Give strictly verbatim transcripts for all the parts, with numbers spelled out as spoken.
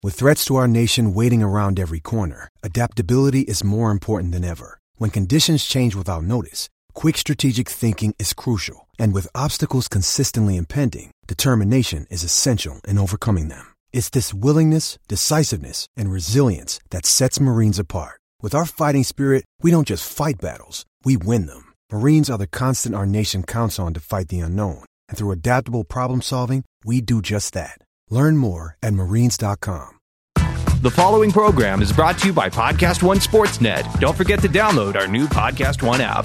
With threats to our nation waiting around every corner, adaptability is more important than ever. When conditions change without notice, quick strategic thinking is crucial. And with obstacles consistently impending, determination is essential in overcoming them. It's this willingness, decisiveness, and resilience that sets Marines apart. With our fighting spirit, we don't just fight battles, we win them. Marines are the constant our nation counts on to fight the unknown. And through adaptable problem solving, we do just that. Learn more at marines dot com. The following program is brought to you by Podcast One Sportsnet. Don't forget to download our new Podcast One app.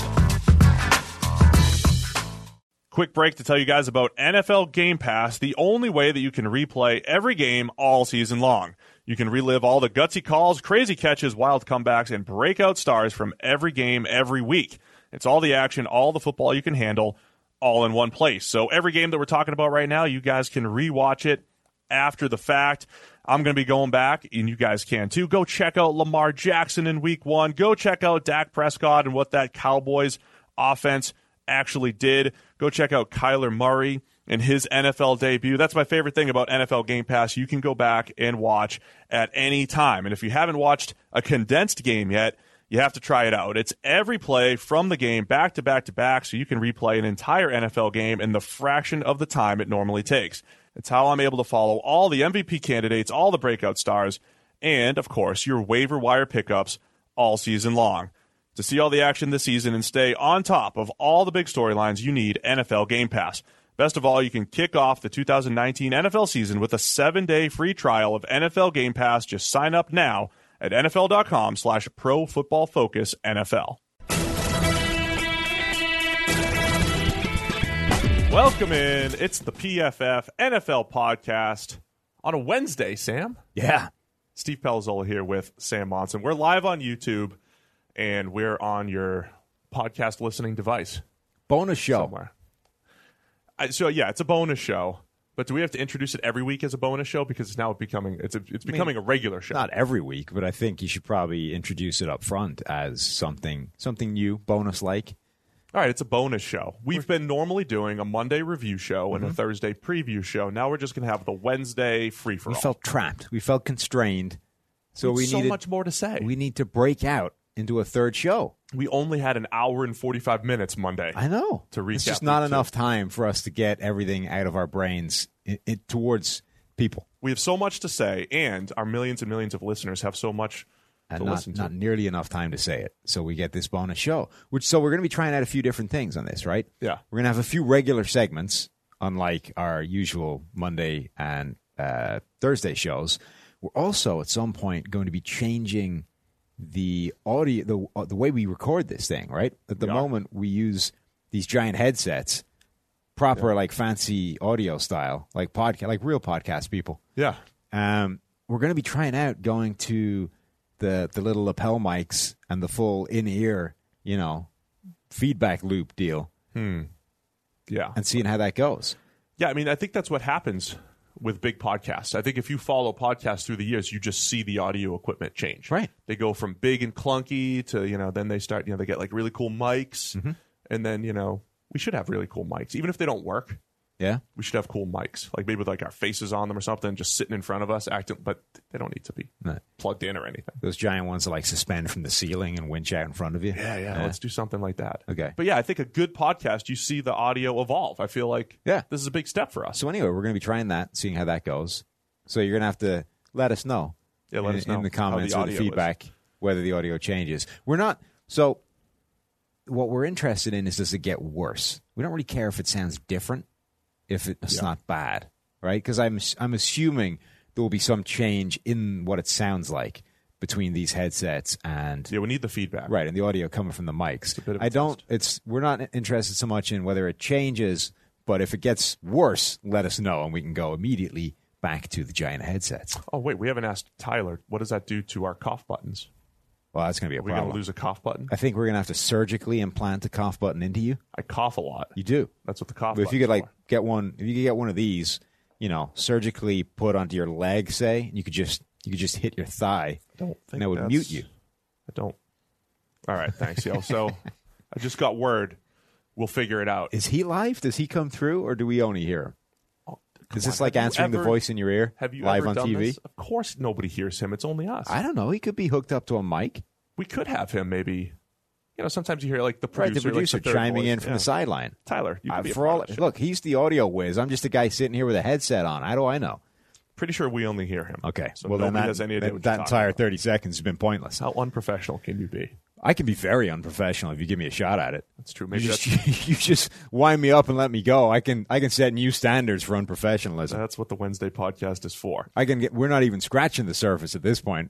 Quick break to tell you guys about N F L Game Pass, the only way that you can replay every game all season long. You can relive all the gutsy calls, crazy catches, wild comebacks, and breakout stars from every game every week. It's all the action, all the football you can handle, all in one place. So every game that we're talking about right now, you guys can rewatch it after the fact. I'm going to be going back, and you guys can too. Go check out Lamar Jackson in week one. Go check out Dak Prescott and what that Cowboys offense actually did. Go check out Kyler Murray and his N F L debut. That's my favorite thing about N F L Game Pass. You can go back and watch at any time. And if you haven't watched a condensed game yet, you have to try it out. It's every play from the game back to back to back, so you can replay an entire N F L game in the fraction of the time it normally takes. It's how I'm able to follow all the M V P candidates, all the breakout stars, and, of course, your waiver wire pickups all season long. To see all the action this season and stay on top of all the big storylines, you need N F L Game Pass. Best of all, you can kick off the two thousand nineteen N F L season with a seven-day free trial of N F L Game Pass. Just sign up now at nfl.com slash pro football focus NFL. Welcome in. It's the P F F N F L podcast on a Wednesday, Sam. Yeah. Steve Palazzolo here with Sam Monson. We're live on YouTube, and we're on your podcast listening device. Bonus show. Somewhere. I, so, yeah, it's a bonus show. But do we have to introduce it every week as a bonus show? Because it's now becoming it's a, it's becoming I mean, a regular show. Not every week, but I think you should probably introduce it up front as something something new, bonus-like. All right, it's a bonus show. We've been normally doing a Monday review show and mm-hmm. a Thursday preview show. Now we're just going to have the Wednesday free-for-all. We felt trapped. We felt constrained. So we we so needed, much more to say. We need to break out into a third show. We only had an hour and forty-five minutes Monday. I know. To recap. It's just not enough two. time for us to get everything out of our brains it, it, towards people. We have so much to say, and our millions and millions of listeners have so much and to not, listen to. Not nearly enough time to say it. So we get this bonus show. Which So we're going to be trying out a few different things on this, right? Yeah. We're going to have a few regular segments, unlike our usual Monday and uh, Thursday shows. We're also, at some point, going to be changing the audio, the uh, the way we record this thing, right? At the yeah. moment, we use these giant headsets, proper, yeah. like fancy audio style, like podcast, like real podcast people. Yeah. Um, we're going to be trying out going to the the little lapel mics and the full in ear, you know, feedback loop deal. Hmm. Yeah. And seeing how that goes. Yeah, I mean, I think that's what happens with big podcasts. I think if you follow podcasts through the years, you just see the audio equipment change. Right. They go from big and clunky to, you know, then they start, you know, they get like really cool mics. Mm-hmm. And then, you know, we should have really cool mics. Even if they don't work, yeah, we should have cool mics. Like maybe with like our faces on them or something, just sitting in front of us, acting, but they don't need to be no. plugged in or anything. Those giant ones that like suspend from the ceiling and winch out in front of you. Yeah, yeah, yeah. Let's do something like that. Okay. But yeah, I think a good podcast, you see the audio evolve. I feel like yeah. this is a big step for us. So anyway, we're going to be trying that, seeing how that goes. So you're going to have to let us know. Yeah, let in, us know in the comments the or the feedback is. whether the audio changes. We're not. So what we're interested in is, does it get worse? We don't really care if it sounds different, if it's yeah. not bad, right? Because I'm I'm assuming there will be some change in what it sounds like between these headsets and yeah, we need the feedback, right? And the audio coming from the mics. It's a bit of a I don't. test. It's we're not interested so much in whether it changes, but if it gets worse, let us know, and we can go immediately back to the giant headsets. Oh wait, we haven't asked Tyler. What does that do to our cough buttons? Well, that's going to be a Are we problem. going to lose a cough button? I think we're going to have to surgically implant a cough button into you. I cough a lot. You do. That's what the cough. But if you could button's like get one, if you could get one of these, you know, surgically put onto your leg, say, and you could just you could just hit your thigh, I don't think and that would that's- mute you. I don't. All right, thanks, yo. So I just got word. We'll figure it out. Is he live? Does he come through, or do we only hear him? Is this on, like have you answering the ever- voice in your ear Have you live ever on done T V? this? Of course, nobody hears him. It's only us. I don't know. He could be hooked up to a mic. We could have him maybe. You know, sometimes you hear like the Right, producer, the producer like the third chiming voice. in from Yeah. the sideline. Tyler, you could Uh, be a for part all, of the show. look, he's the audio whiz. I'm just a guy sitting here with a headset on. How do I know? Pretty sure we only hear him. Okay, so well then nobody that, has any idea that, what that you're talking entire about. thirty seconds has been pointless. How unprofessional can you be? I can be very unprofessional if you give me a shot at it. That's true. You Maybe just, that's, you just wind me up and let me go. I can I can set new standards for unprofessionalism. that's what the Wednesday podcast is for. I can get. We're not even scratching the surface at this point.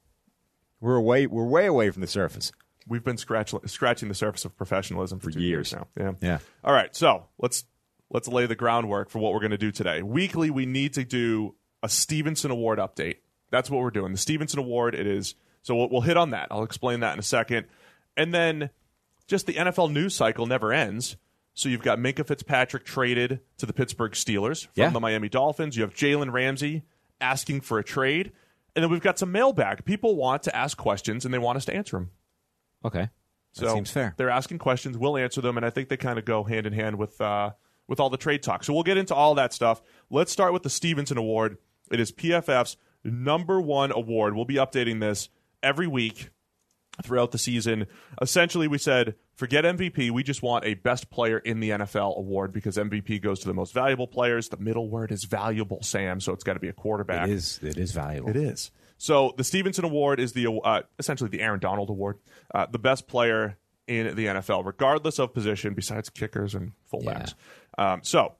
We're way we're way away from the surface. We've been scratch, scratching the surface of professionalism for, For two years. years now. Yeah. Yeah. All right, so let's let's lay the groundwork for what we're going to do today. Weekly, we need to do a Stevenson Award update. That's what we're doing. The Stevenson Award. It is. So we'll, we'll hit on that. I'll explain that in a second. And then just the N F L news cycle never ends. So you've got Minkah Fitzpatrick traded to the Pittsburgh Steelers from Yeah. the Miami Dolphins. You have Jalen Ramsey asking for a trade. And then we've got some mailbag. People want to ask questions, and they want us to answer them. Okay, So that seems fair. They're asking questions. We'll answer them, and I think they kind of go hand in hand with uh, with all the trade talk. So we'll get into all that stuff. Let's start with the Stevenson Award. It is P F F's number one award. We'll be updating this every week throughout the season. Essentially, we said, forget M V P. We just want a best player in the N F L award because M V P goes to the most valuable players. The middle word is valuable, Sam, so it's got to be a quarterback. It is. It is valuable. It is. So the Stevenson Award is the uh, essentially the Aaron Donald Award, uh, the best player in the N F L, regardless of position, besides kickers and fullbacks. Um, so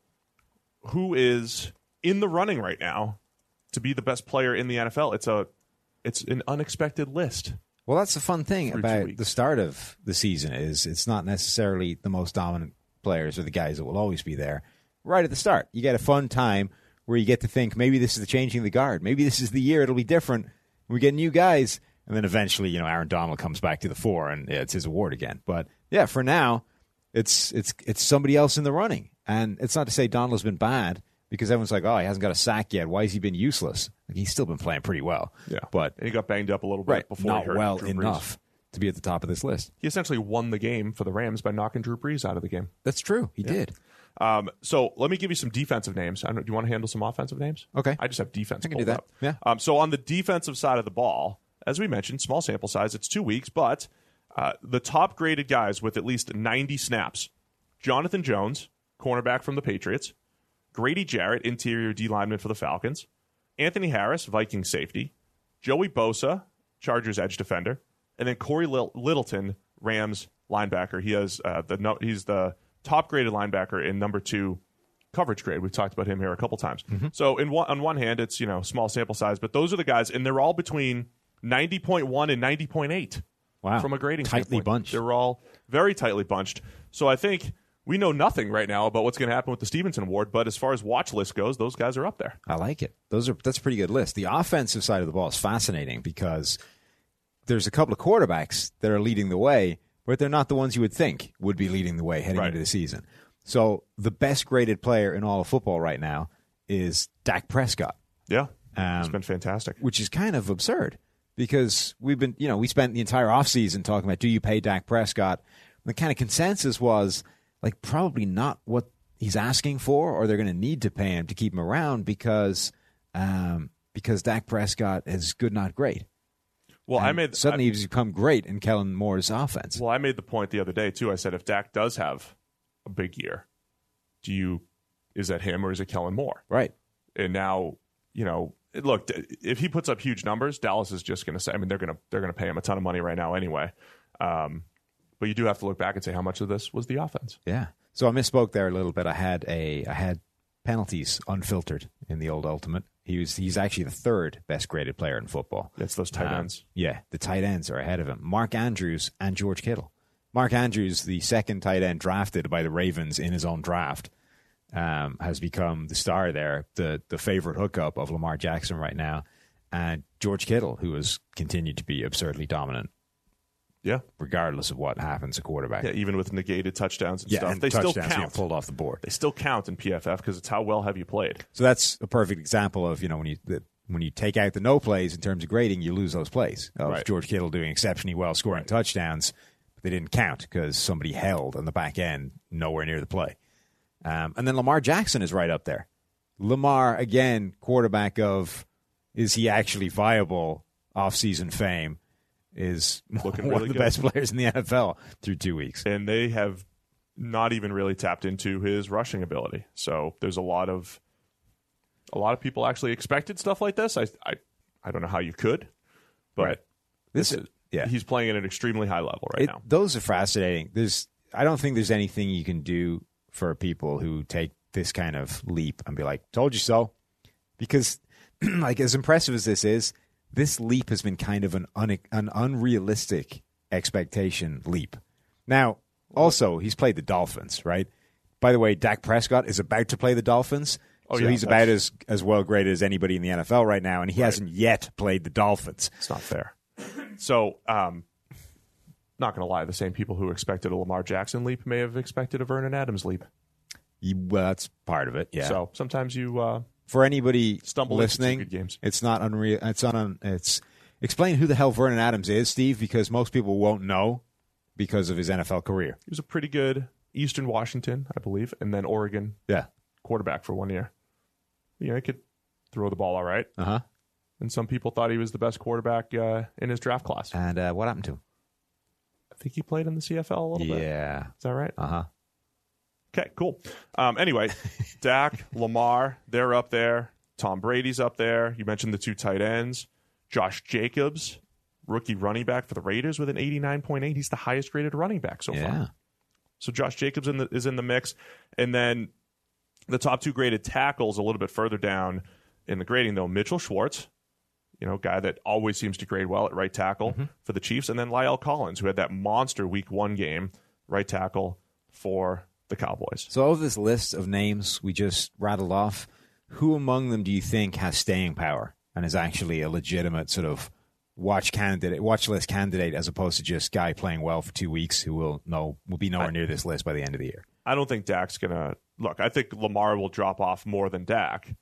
who is in the running right now to be the best player in the N F L? It's a it's an unexpected list. Well, that's the fun thing Through two about weeks. the start of the season is it's not necessarily the most dominant players or the guys that will always be there. Right at the start, you get a fun time where you get to think maybe this is the changing of the guard. Maybe this is the year it'll be different. We get new guys, and then eventually, you know, Aaron Donald comes back to the fore, and yeah, it's his award again. But yeah, for now, it's it's it's somebody else in the running, and it's not to say Donald's been bad because everyone's like, oh, he hasn't got a sack yet. Why has he been useless? Like, he's still been playing pretty well. Yeah, but and he got banged up a little bit right, before not he hurt well Drew Brees. enough to be at the top of this list. He essentially won the game for the Rams by knocking Drew Brees out of the game. That's true. He did. Um, so let me give you some defensive names. I don't know, do you want to handle some offensive names? Okay. I just have defense. I can pulled do that. up. Yeah. Um, so on the defensive side of the ball, as we mentioned, small sample size. It's two weeks, but uh, the top graded guys with at least ninety snaps: Jonathan Jones, cornerback from the Patriots; Grady Jarrett, interior D lineman for the Falcons; Anthony Harris, Vikings safety; Joey Bosa, Chargers edge defender; and then Corey Lil- Littleton, Rams linebacker. He has uh, the no- he's the top graded linebacker in number two coverage grade. We've talked about him here a couple times. Mm-hmm. So in one, on one hand, it's, you know, small sample size, but those are the guys, and they're all between ninety point one and ninety point eight. Wow. From a grading Tightly standpoint. bunched. They're all very tightly bunched. So I think we know nothing right now about what's going to happen with the Stevenson Award, but as far as watch list goes, those guys are up there. I like it. Those are that's a pretty good list. The offensive side of the ball is fascinating because there's a couple of quarterbacks that are leading the way, but they're not the ones you would think would be leading the way heading Right. into the season. So the best graded player in all of football right now is Dak Prescott, Yeah. it's Um, been fantastic. which is kind of absurd because we've been, you know, we spent the entire offseason talking about, do you pay Dak Prescott? The kind of consensus was like probably not what he's asking for, or they're going to need to pay him to keep him around because um, because Dak Prescott is good, not great. Well, I And made suddenly I, he's become great in Kellen Moore's offense. well, I made the point the other day too. I said if Dak does have a big year, do you is that him or is it Kellen Moore? Right. And now, you know, look, if he puts up huge numbers, Dallas is just going to say, I mean, they're going to they're going to pay him a ton of money right now anyway. Um, but you do have to look back and say how much of this was the offense. Yeah. So I misspoke there a little bit. I had a I had penalties unfiltered in the old Ultimate. He was he's actually the third best graded player in football. That's those tight Um, ends. Yeah, the tight ends are ahead of him. Mark Andrews and George Kittle. Mark Andrews, the second tight end drafted by the Ravens in his own draft, um, has become the star there, the the favorite hookup of Lamar Jackson right now. And George Kittle, who has continued to be absurdly dominant, Yeah. regardless of what happens at quarterback. Yeah, even with negated touchdowns and Yeah, stuff. and they still touchdowns being count. pulled off the board. They still count in P F F because it's how well have you played. So that's a perfect example of, you know, when you the, when you take out the no plays in terms of grading, you lose those plays. Of Right. George Kittle doing exceptionally well, scoring Right. touchdowns, but they didn't count because somebody held on the back end nowhere near the play. Um, and then Lamar Jackson is right up there. Lamar, again, quarterback of, is he actually viable off-season fame, is Looking one really of the good. best players in the N F L through two weeks. And they have not even really tapped into his rushing ability. So there's a lot of a lot of people actually expected stuff like this. I I, I don't know how you could, but Right. This, this is, yeah. he's playing at an extremely high level right It, now. those are fascinating. There's, I don't think there's anything you can do for people who take this kind of leap and be like, told you so. Because, like, as impressive as this is, this leap has been kind of an, un, an unrealistic expectation leap. Now, also, he's played the Dolphins, right? By the way, Dak Prescott is about to play the Dolphins. Oh, so yeah, he's about as, as well graded as anybody in the N F L right now, and he Right. hasn't yet played the Dolphins. It's not fair. So, um, not going to lie, the same people who expected a Lamar Jackson leap may have expected a Vernon Adams leap. You, well, that's part of it, yeah. So sometimes you uh, For anybody stumble into two listening, good games. it's not unreal. It's not. Un, it's explain who the hell Vernon Adams is, Steve, because most people won't know because of his N F L career. He was a pretty good Eastern Washington, I believe, and then Oregon Yeah. quarterback for one year. You know, he could throw the ball all right. Uh huh. And some people thought he was the best quarterback uh, in his draft class. And uh, what happened to him? I think he played in the C F L a little bit. Yeah. Is that right? Uh huh. Okay, cool. Um, anyway, Dak, Lamar, they're up there. Tom Brady's up there. You mentioned the two tight ends. Josh Jacobs, rookie running back for the Raiders with an eighty-nine point eight. He's the highest graded running back so Yeah. far. So Josh Jacobs in the, is in the mix. And then the top two graded tackles a little bit further down in the grading, though. Mitchell Schwartz, you know, guy that always seems to grade well at right tackle Mm-hmm. for the Chiefs. And then Lyle Collins, who had that monster week one game, right tackle for the Cowboys. So, of this list of names we just rattled off, who among them do you think has staying power and is actually a legitimate sort of watch candidate, watch list candidate, as opposed to just guy playing well for two weeks who will know will be nowhere I- near this list by the end of the year? I don't think Dak's going to look. I think Lamar will drop off more than Dak,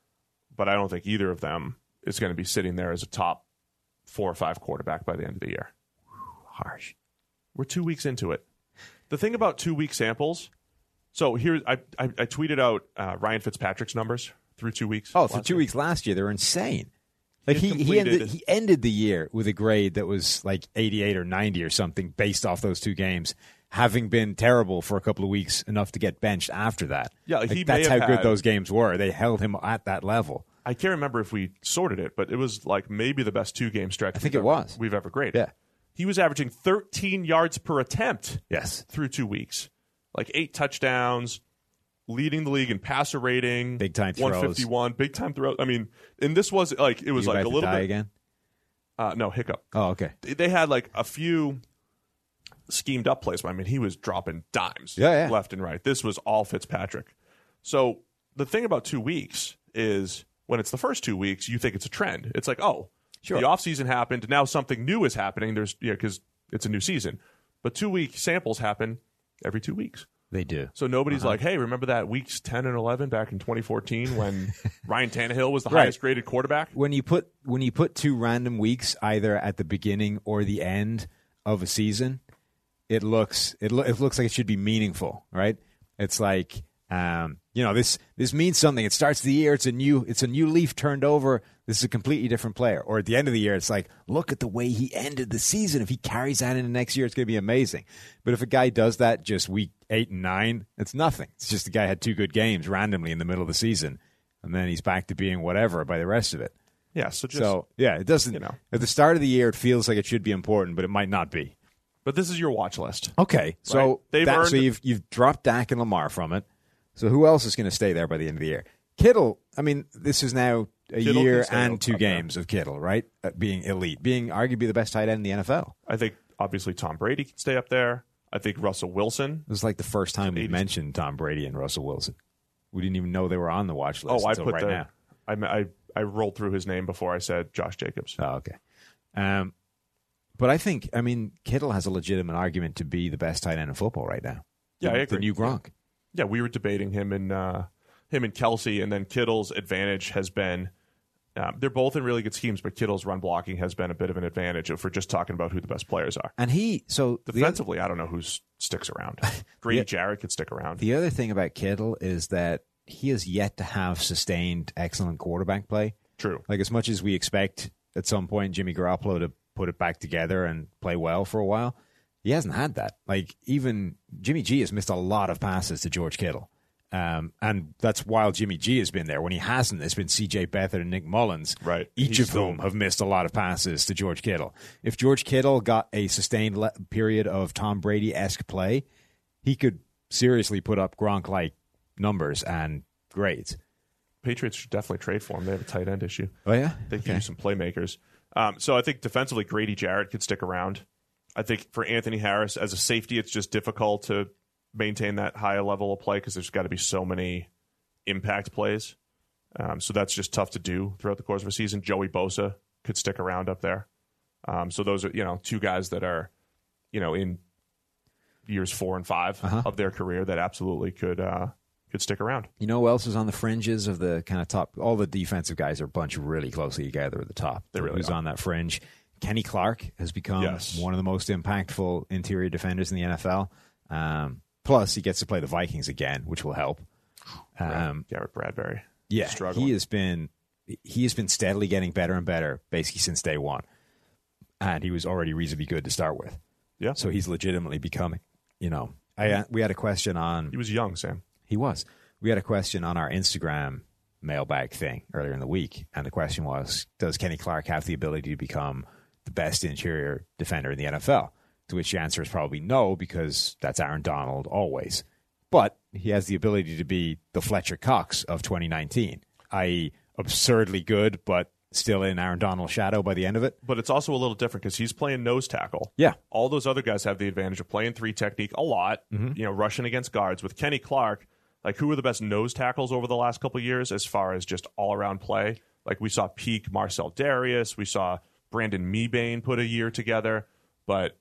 but I don't think either of them is going to be sitting there as a top four or five quarterback by the end of the year. Harsh. We're two weeks into it. The thing about two week samples, so here I, I, I tweeted out uh, Ryan Fitzpatrick's numbers through two weeks. Oh, for last two year. weeks last year, they were insane. Like He he, he completed- ended he ended the year with a grade that was like eighty-eight or ninety or something based off those two games, having been terrible for a couple of weeks enough to get benched after that. Yeah, Like, he may that's how have good had- those games were. They held him at that level. I can't remember if we sorted it, but it was like maybe the best two game stretch I think we've it ever- was. we've ever graded. Yeah. He was averaging thirteen yards per attempt Yes. through two weeks, like eight touchdowns, leading the league in passer rating, Big time throws. one fifty-one, big time throws. I mean, and this was like it was You like about a to little die bit. again. Uh, no hiccup. Oh, okay. They- They had like a few schemed up plays. I mean, he was dropping dimes, Yeah, yeah. left and right. This was all Fitzpatrick. So the thing about two weeks is when it's the first two weeks, you think it's a trend. It's like, oh, Sure. the offseason happened. Now something new is happening. There's yeah, because it's a new season. But two week samples happen every two weeks. They do. So nobody's Uh-huh. like, hey, remember that weeks ten and eleven back in twenty fourteen when Ryan Tannehill was the Right. highest graded quarterback? When you put when you put two random weeks either at the beginning or the end of a season, it looks it, lo- it looks like it should be meaningful, right? It's like um, you know this this means something. It starts the year. It's a new it's a new leaf turned over. This is a completely different player. Or at the end of the year, it's like, look at the way he ended the season. If he carries that into next year, it's going to be amazing. But if a guy does that just week eight and nine, it's nothing. It's just the guy had two good games randomly in the middle of the season, and then he's back to being whatever by the rest of it. Yeah, so just So yeah, it doesn't. you know. At the start of the year, it feels like it should be important, but it might not be. but this is your watch list. Okay, so Right. They've that, so earned- you've you've dropped Dak and Lamar from it. So who else is going to stay there by the end of the year? Kittle. I mean, this is now a Kittle year can stay and up- two up there. games of Kittle, right? Uh, being elite, being arguably the best tight end in the N F L. I think obviously Tom Brady can stay up there. I think Russell Wilson. It was like the first time we eighties. mentioned Tom Brady and Russell Wilson. We didn't even know they were on the watch list Oh, I until put right the. now. I, I I rolled through his name before I said Josh Jacobs. Oh, okay. Um, but I think, I mean, Kittle has a legitimate argument to be the best tight end in football right now. Yeah, the, I agree. The new Gronk. Yeah, we were debating him and uh, him and Kelsey, and then Kittle's advantage has been. Um, they're both in really good schemes, but Kittle's run blocking has been a bit of an advantage if we're just talking about who the best players are. And he, so the, Defensively, I don't know who sticks around. Grady Yeah. Jarrett could stick around. the other thing about Kittle is that he has yet to have sustained excellent quarterback play. True. Like, as much as we expect at some point Jimmy Garoppolo to put it back together and play well for a while, he hasn't had that. Like, even Jimmy G has missed a lot of passes to George Kittle. Um, and that's while Jimmy G has been there. When he hasn't, it's been C J Beathard and Nick Mullins, right? Each He's of whom still... have missed a lot of passes to George Kittle. If George Kittle got a sustained le- period of Tom Brady-esque play, he could seriously put up Gronk-like numbers and grades. Patriots should definitely trade for him. They have a tight end issue. Oh, yeah? They could okay. use some playmakers. Um, so I think defensively, Grady Jarrett could stick around. I think for Anthony Harris, as a safety, it's just difficult to maintain that high level of play because there's got to be so many impact plays. Um, so that's just tough to do throughout the course of a season. Joey Bosa could stick around up there. Um, so those are, you know, two guys that are, you know, in years four and five uh-huh. of their career that absolutely could uh, could stick around. You know who else is on the fringes of the kind of top? All the defensive guys are bunched really closely together at the top. They really Who's are. on that fringe? Kenny Clark has become yes. one of the most impactful interior defenders in the N F L. Um, plus, he gets to play the Vikings again, which will help. Um, Garrett Bradbury. Yeah, struggling. he has been he has been steadily getting better and better, basically since day one. And he was already reasonably good to start with. Yeah. So he's legitimately becoming, you know. I uh, we had a question on. He was young, Sam. He was. We had a question on our Instagram mailbag thing earlier in the week, and the question was, does Kenny Clark have the ability to become the best interior defender in the N F L? To which the answer is probably no, because that's Aaron Donald always. But he has the ability to be the Fletcher Cox of twenty nineteen, that is absurdly good, but still in Aaron Donald's shadow by the end of it. But it's also a little different because he's playing nose tackle. Yeah. All those other guys have the advantage of playing three technique a lot, mm-hmm. you know, rushing against guards. With Kenny Clark, like, who are the best nose tackles over the last couple of years as far as just all-around play? Like, we saw peak Marcel Darius. We saw Brandon Mebane put a year together. But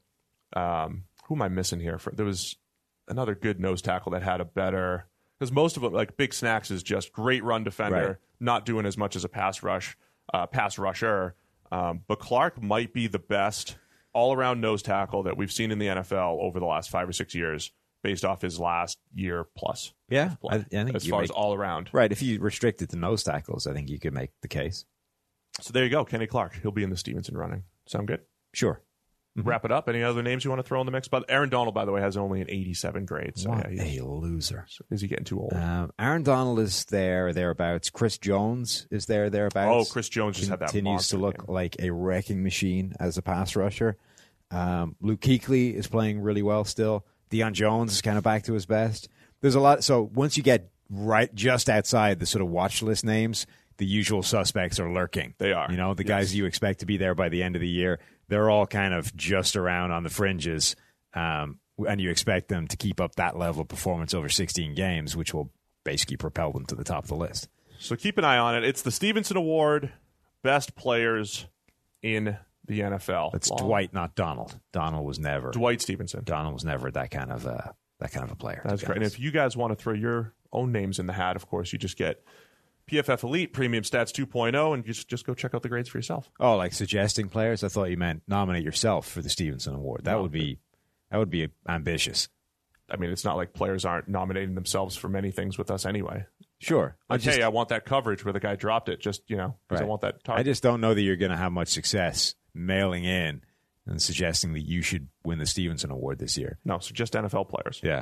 um, who am I missing here? For, there was another good nose tackle that had a better... Because most of them, like Big Snacks, is just great run defender, right. not doing as much as a pass rush, uh, pass rusher. Um, but Clark might be the best all-around nose tackle that we've seen in the N F L over the last five or six years, based off his last year plus. Yeah, I, I think as you far make, as all-around. Right, if you restrict it to nose tackles, I think you could make the case. So there you go, Kenny Clark. He'll be in the Stevenson running. Sound good? Sure. Mm-hmm. Wrap it up. Any other names you want to throw in the mix? But Aaron Donald, by the way, has only an eighty-seven grade. So what yeah, a loser. So is he getting too old? Um, Aaron Donald is there, thereabouts. Chris Jones is there, thereabouts. Oh, Chris Jones just had that Continues monster to look game. like a wrecking machine as a pass rusher. Um, Luke Kuechly is playing really well still. Deion Jones is kind of back to his best. There's a lot. So once you get right just outside the sort of watch list names, the usual suspects are lurking. They are. You know, the yes. guys you expect to be there by the end of the year, they're all kind of just around on the fringes. Um, and you expect them to keep up that level of performance over sixteen games, which will basically propel them to the top of the list. So keep an eye on it. It's the Stevenson Award, best players in the N F L. That's Long. Dwight, not Donald. Donald was never. Dwight Stevenson. Donald was never that kind of uh, that kind of a player. That's great. And if you guys want to throw your own names in the hat, of course, you just get P F F Elite Premium Stats two point oh, and just just go check out the grades for yourself. Oh, like suggesting players? I thought you meant nominate yourself for the Stevenson Award. That No, would be that would be ambitious. I mean, it's not like players aren't nominating themselves for many things with us anyway. Sure. Like, I just, hey, I want that coverage where the guy dropped it. Just, you know, because right. I want that target. I just don't know that you're going to have much success mailing in and suggesting that you should win the Stevenson Award this year. No, so just N F L players. Yeah.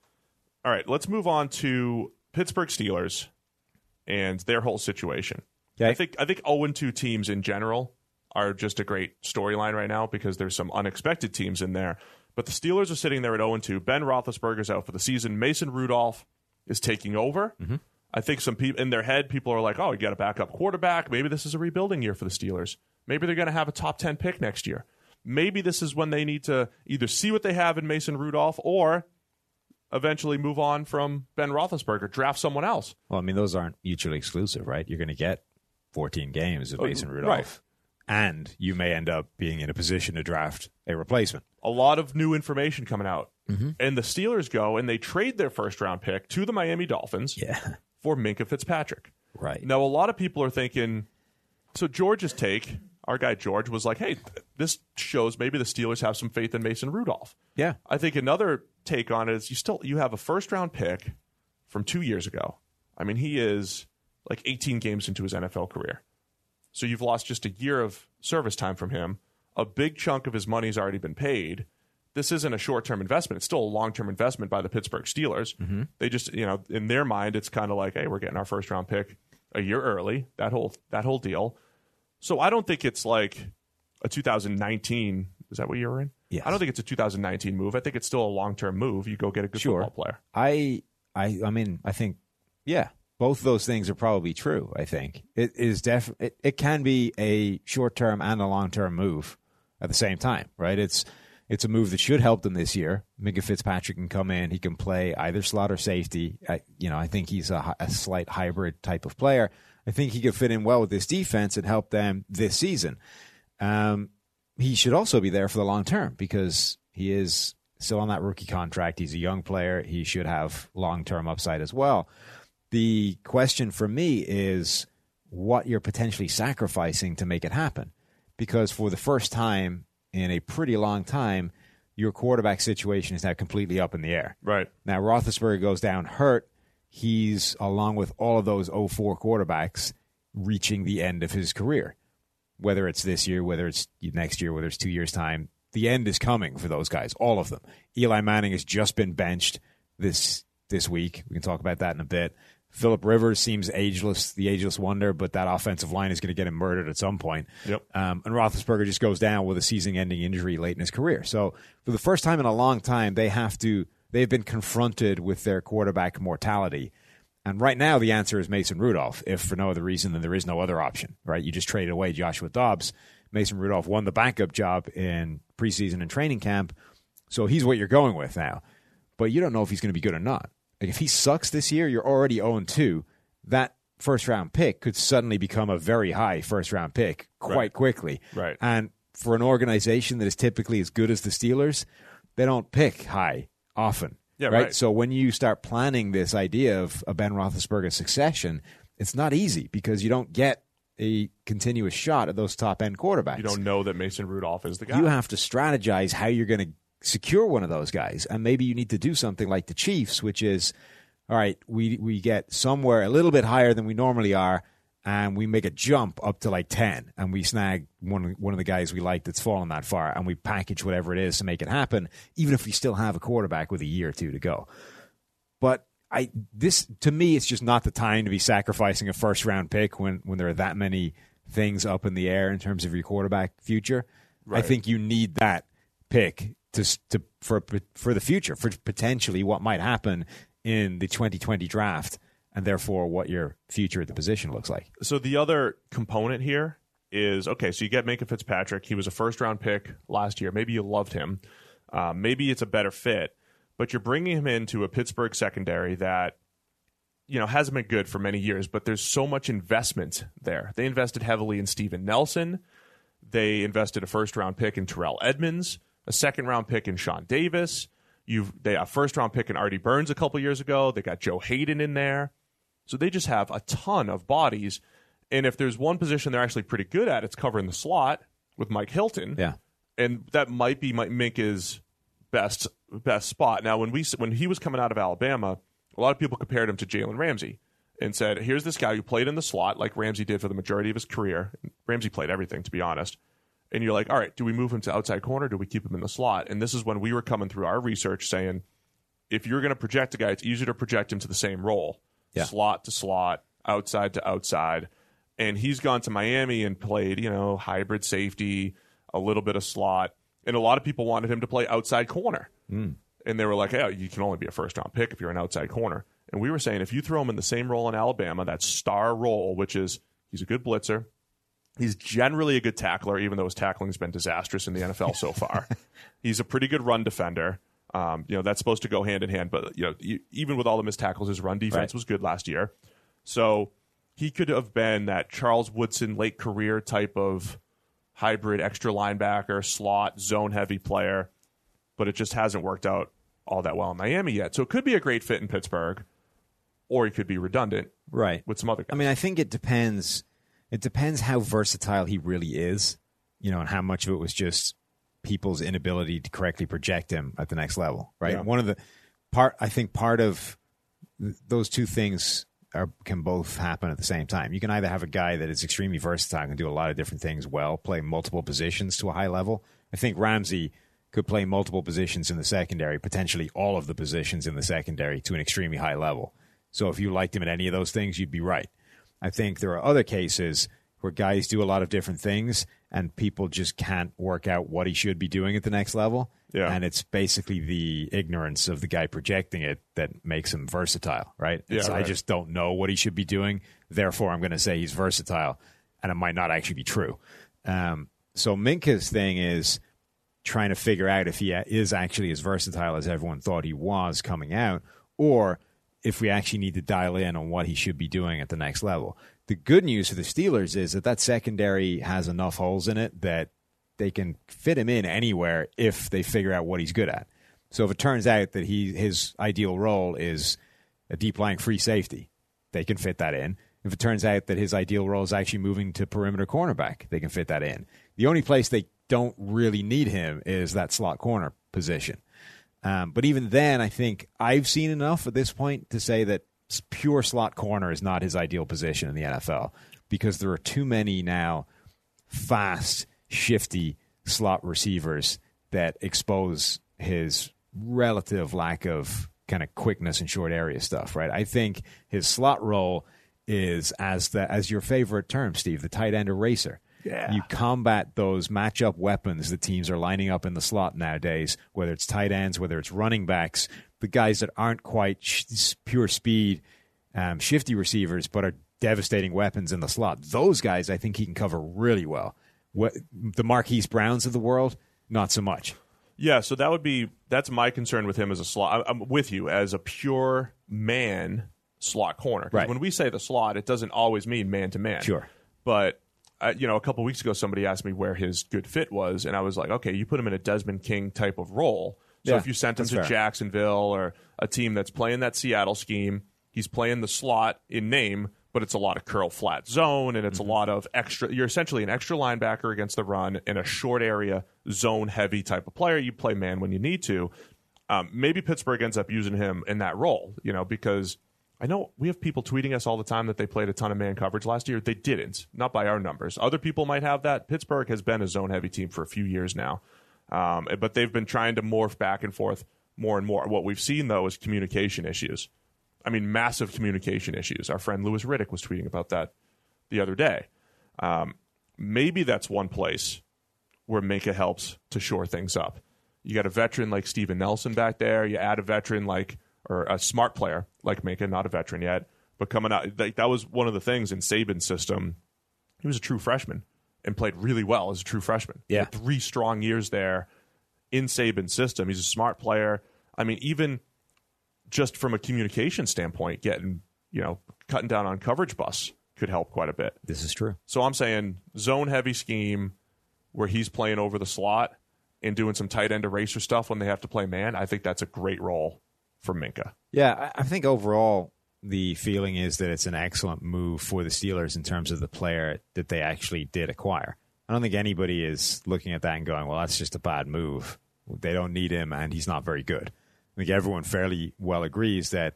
All right, let's move on to Pittsburgh Steelers and their whole situation. Okay. I think I think oh and two teams in general are just a great storyline right now because there's some unexpected teams in there. But the Steelers are sitting there at oh and two. Ben Roethlisberger's out for the season. Mason Rudolph is taking over. Mm-hmm. I think some people in their head, people are like, oh, you got a backup quarterback. Maybe this is a rebuilding year for the Steelers. Maybe they're going to have a top ten pick next year. Maybe this is when they need to either see what they have in Mason Rudolph or eventually move on from Ben Roethlisberger, draft someone else. Well, I mean, those aren't mutually exclusive, right? You're going to get fourteen games of Oh, Mason Rudolph. right. And you may end up being in a position to draft a replacement. A lot of new information coming out. Mm-hmm. And the Steelers go and they trade their first round pick to the Miami Dolphins Yeah. for Minkah Fitzpatrick. Right. Now, a lot of people are thinking, so George's take, our guy George, was like, hey, th- this shows maybe the Steelers have some faith in Mason Rudolph. Yeah. I think another take on it is you still you have a first round pick from two years ago. I mean, he is like eighteen games into his N F L career. So you've lost just a year of service time from him. A big chunk of his money's already been paid. This isn't a short-term investment. It's still a long-term investment by the Pittsburgh Steelers. Mm-hmm. They just, you know, in their mind, it's kind of like, hey, we're getting our first-round pick a year early, that whole that whole deal. So I don't think it's like a two thousand nineteen, is that what you were in? Yes. I don't think it's a two thousand nineteen move. I think it's still a long-term move. You go get a good sure. football player. I, I, I mean, I think, yeah, both those things are probably true, I think. It is def- it, it can be a short-term and a long-term move at the same time, right? It's it's a move that should help them this year. Minka Fitzpatrick can come in. He can play either slot or safety. I, you know, I think he's a, a slight hybrid type of player. I think he could fit in well with this defense and help them this season. Um, he should also be there for the long term because he is still on that rookie contract. He's a young player. He should have long-term upside as well. The question for me is what you're potentially sacrificing to make it happen. Because for the first time in a pretty long time, your quarterback situation is now completely up in the air. Right. Now, Roethlisberger goes down hurt. He's, along with all of those oh four quarterbacks, reaching the end of his career. Whether it's this year, whether it's next year, whether it's two years' time, the end is coming for those guys, all of them. Eli Manning has just been benched this this week. We can talk about that in a bit. Phillip Rivers seems ageless, the ageless wonder, but that offensive line is going to get him murdered at some point. Yep. Um, and Roethlisberger just goes down with a season-ending injury late in his career. So for the first time in a long time, they have to they've been confronted with their quarterback mortality. And right now, the answer is Mason Rudolph. If for no other reason, then there is no other option. Right? You just traded away Joshua Dobbs. Mason Rudolph won the backup job in preseason and training camp, so he's what you're going with now. But you don't know if he's going to be good or not. Like if he sucks this year, you're already oh and two. That first-round pick could suddenly become a very high first-round pick quite right. quickly. Right. And for an organization that is typically as good as the Steelers, they don't pick high often. Yeah, right? right. So when you start planning this idea of a Ben Roethlisberger succession, it's not easy because you don't get a continuous shot at those top-end quarterbacks. You don't know that Mason Rudolph is the guy. You have to strategize how you're going to secure one of those guys. And maybe you need to do something like the Chiefs, which is, all right, we we get somewhere a little bit higher than we normally are, and we make a jump up to like ten, and we snag one, one of the guys we like that's fallen that far, and we package whatever it is to make it happen, even if we still have a quarterback with a year or two to go. But I this to me, it's just not the time to be sacrificing a first-round pick when, when there are that many things up in the air in terms of your quarterback future. Right. I think you need that pick to to for for the future, for potentially what might happen in the twenty twenty draft, and therefore what your future at the position looks like. So the other component here is, okay, so you get Minka Fitzpatrick. He was a first-round pick last year. Maybe you loved him. Uh, maybe it's a better fit, but you're bringing him into a Pittsburgh secondary that, you know, hasn't been good for many years, but there's so much investment there. They invested heavily in Steven Nelson. They invested a first-round pick in Terrell Edmonds, a second-round pick in Sean Davis. You've they a first-round pick in Artie Burns a couple years ago. They got Joe Hayden in there. So they just have a ton of bodies. And if there's one position they're actually pretty good at, it's covering the slot with Mike Hilton. Yeah. And that might be Minka's best best spot. Now, when we when he was coming out of Alabama, a lot of people compared him to Jalen Ramsey and said, here's this guy who played in the slot like Ramsey did for the majority of his career. Ramsey played everything, to be honest. And you're like, all right, do we move him to outside corner? Do we keep him in the slot? And this is when we were coming through our research saying, if you're going to project a guy, it's easier to project him to the same role, yeah. slot to slot, outside to outside. And he's gone to Miami and played, you know, hybrid safety, a little bit of slot. And a lot of people wanted him to play outside corner. Mm. And they were like, hey, you can only be a first-round pick if you're an outside corner. And we were saying, if you throw him in the same role in Alabama, that star role, which is he's a good blitzer, he's generally a good tackler, even though his tackling's been disastrous in the N F L so far. He's a pretty good run defender. Um, you know, that's supposed to go hand in hand. But, you know, even with all the missed tackles, his run defense right. was good last year. So he could have been that Charles Woodson late career type of hybrid extra linebacker, slot, zone-heavy player. But it just hasn't worked out all that well in Miami yet. So it could be a great fit in Pittsburgh, or he could be redundant right. with some other guys. I mean, I think it depends. It depends how versatile he really is, you know, and how much of it was just people's inability to correctly project him at the next level, right? Yeah. One of the part, I think part of th- those two things are, can both happen at the same time. You can either have a guy that is extremely versatile and can do a lot of different things well, play multiple positions to a high level. I think Ramsey could play multiple positions in the secondary, potentially all of the positions in the secondary to an extremely high level. So if you liked him at any of those things, you'd be right. I think there are other cases where guys do a lot of different things and people just can't work out what he should be doing at the next level. Yeah. And it's basically the ignorance of the guy projecting it that makes him versatile, right? Yeah, It's, right. I just don't know what he should be doing. Therefore, I'm going to say he's versatile, and it might not actually be true. Um, so Minka's thing is trying to figure out if he is actually as versatile as everyone thought he was coming out, or if we actually need to dial in on what he should be doing at the next level. The good news for the Steelers is that that secondary has enough holes in it that they can fit him in anywhere if they figure out what he's good at. So if it turns out that he his ideal role is a deep lying free safety, they can fit that in. If it turns out that his ideal role is actually moving to perimeter cornerback, they can fit that in. The only place they don't really need him is that slot corner position. Um, but even then, I think I've seen enough at this point to say that pure slot corner is not his ideal position in the N F L, because there are too many now fast, shifty slot receivers that expose his relative lack of kind of quickness and short area stuff, right? I think his slot role is, as the as your favorite term, Steve, the tight end eraser. Yeah. You combat those matchup weapons that teams are lining up in the slot nowadays, whether it's tight ends, whether it's running backs, the guys that aren't quite sh- pure speed, um, shifty receivers, but are devastating weapons in the slot. Those guys, I think he can cover really well. What, the Marquise Browns of the world, not so much. Yeah, so that would be that's my concern with him as a slot. I'm with you as a pure man slot corner. 'Cause Right. when we say the slot, it doesn't always mean man to man. Sure. But uh, you know, a couple weeks ago, somebody asked me where his good fit was, and I was like, okay, you put him in a Desmond King type of role. So Yeah, if you sent him that's to fair. Jacksonville or a team that's playing that Seattle scheme, he's playing the slot in name, but it's a lot of curl flat zone, and it's Mm-hmm. a lot of extra. You're essentially an extra linebacker against the run in a short area zone heavy type of player. You play man when you need to. Um, maybe Pittsburgh ends up using him in that role, you know, because I know we have people tweeting us all the time that they played a ton of man coverage last year. They didn't, not by our numbers. Other people might have that. Pittsburgh has been a zone heavy team for a few years now, um, but they've been trying to morph back and forth more and more. What we've seen, though, is communication issues. I mean, massive communication issues. Our friend Louis Riddick was tweeting about that the other day. Um, maybe that's one place where Minka helps to shore things up. You got a veteran like Steven Nelson back there. You add a veteran like, or a smart player like Minka, not a veteran yet, but coming out. Like, that was one of the things in Saban's system. He was a true freshman and played really well as a true freshman. Yeah. He had three strong years there in Saban's system. He's a smart player. I mean, even just from a communication standpoint, getting, you know, cutting down on coverage busts could help quite a bit. This is true. So I'm saying zone heavy scheme where he's playing over the slot and doing some tight end eraser stuff when they have to play man. I think that's a great role for Minka. Yeah, I I think overall the feeling is that it's an excellent move for the Steelers in terms of the player that they actually did acquire. I don't think anybody is looking at that and going, well, that's just a bad move. They don't need him, and he's not very good. I think everyone fairly well agrees that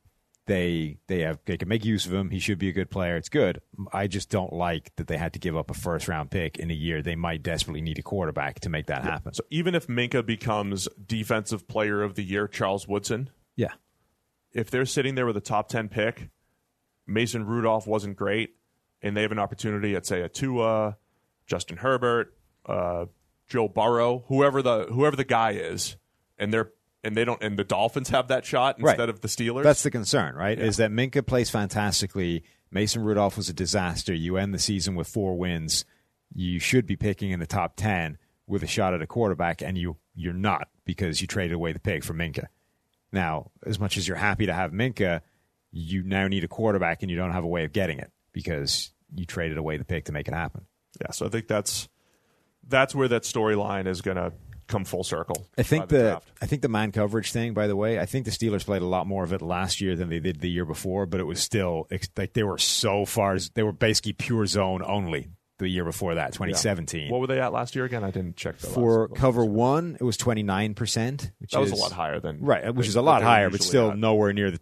they they have they can make use of him. He should be a good player. It's good. I just don't like that they had to give up a first-round pick in a year they might desperately need a quarterback to make that happen. So even if Minka becomes Defensive Player of the Year, Charles Woodson, Yeah. if they're sitting there with a top ten pick, Mason Rudolph wasn't great, and they have an opportunity at, say, a Tua, Justin Herbert, uh, Joe Burrow, whoever the whoever the guy is, and they're and they don't and the Dolphins have that shot instead Right. of the Steelers. That's the concern, right? Yeah. Is that Minka plays fantastically. Mason Rudolph was a disaster. You end the season with four wins. You should be picking in the top ten with a shot at a quarterback, and you, you're not because you traded away the pick for Minka. Now, as much as you're happy to have Minka, you now need a quarterback, and you don't have a way of getting it because you traded away the pick to make it happen. Yeah, so I think that's that's where that storyline is going to come full circle. I think by the, the, draft. I think the man coverage thing, by the way, I think the Steelers played a lot more of it last year than they did the year before, but it was still like they were so far they were basically pure zone only the year before that, twenty seventeen. What were they at last year again? I didn't check the For last, cover one, it was twenty-nine percent, which That was is a lot higher than right, which than is a what lot they were higher, but usually still at. nowhere near the top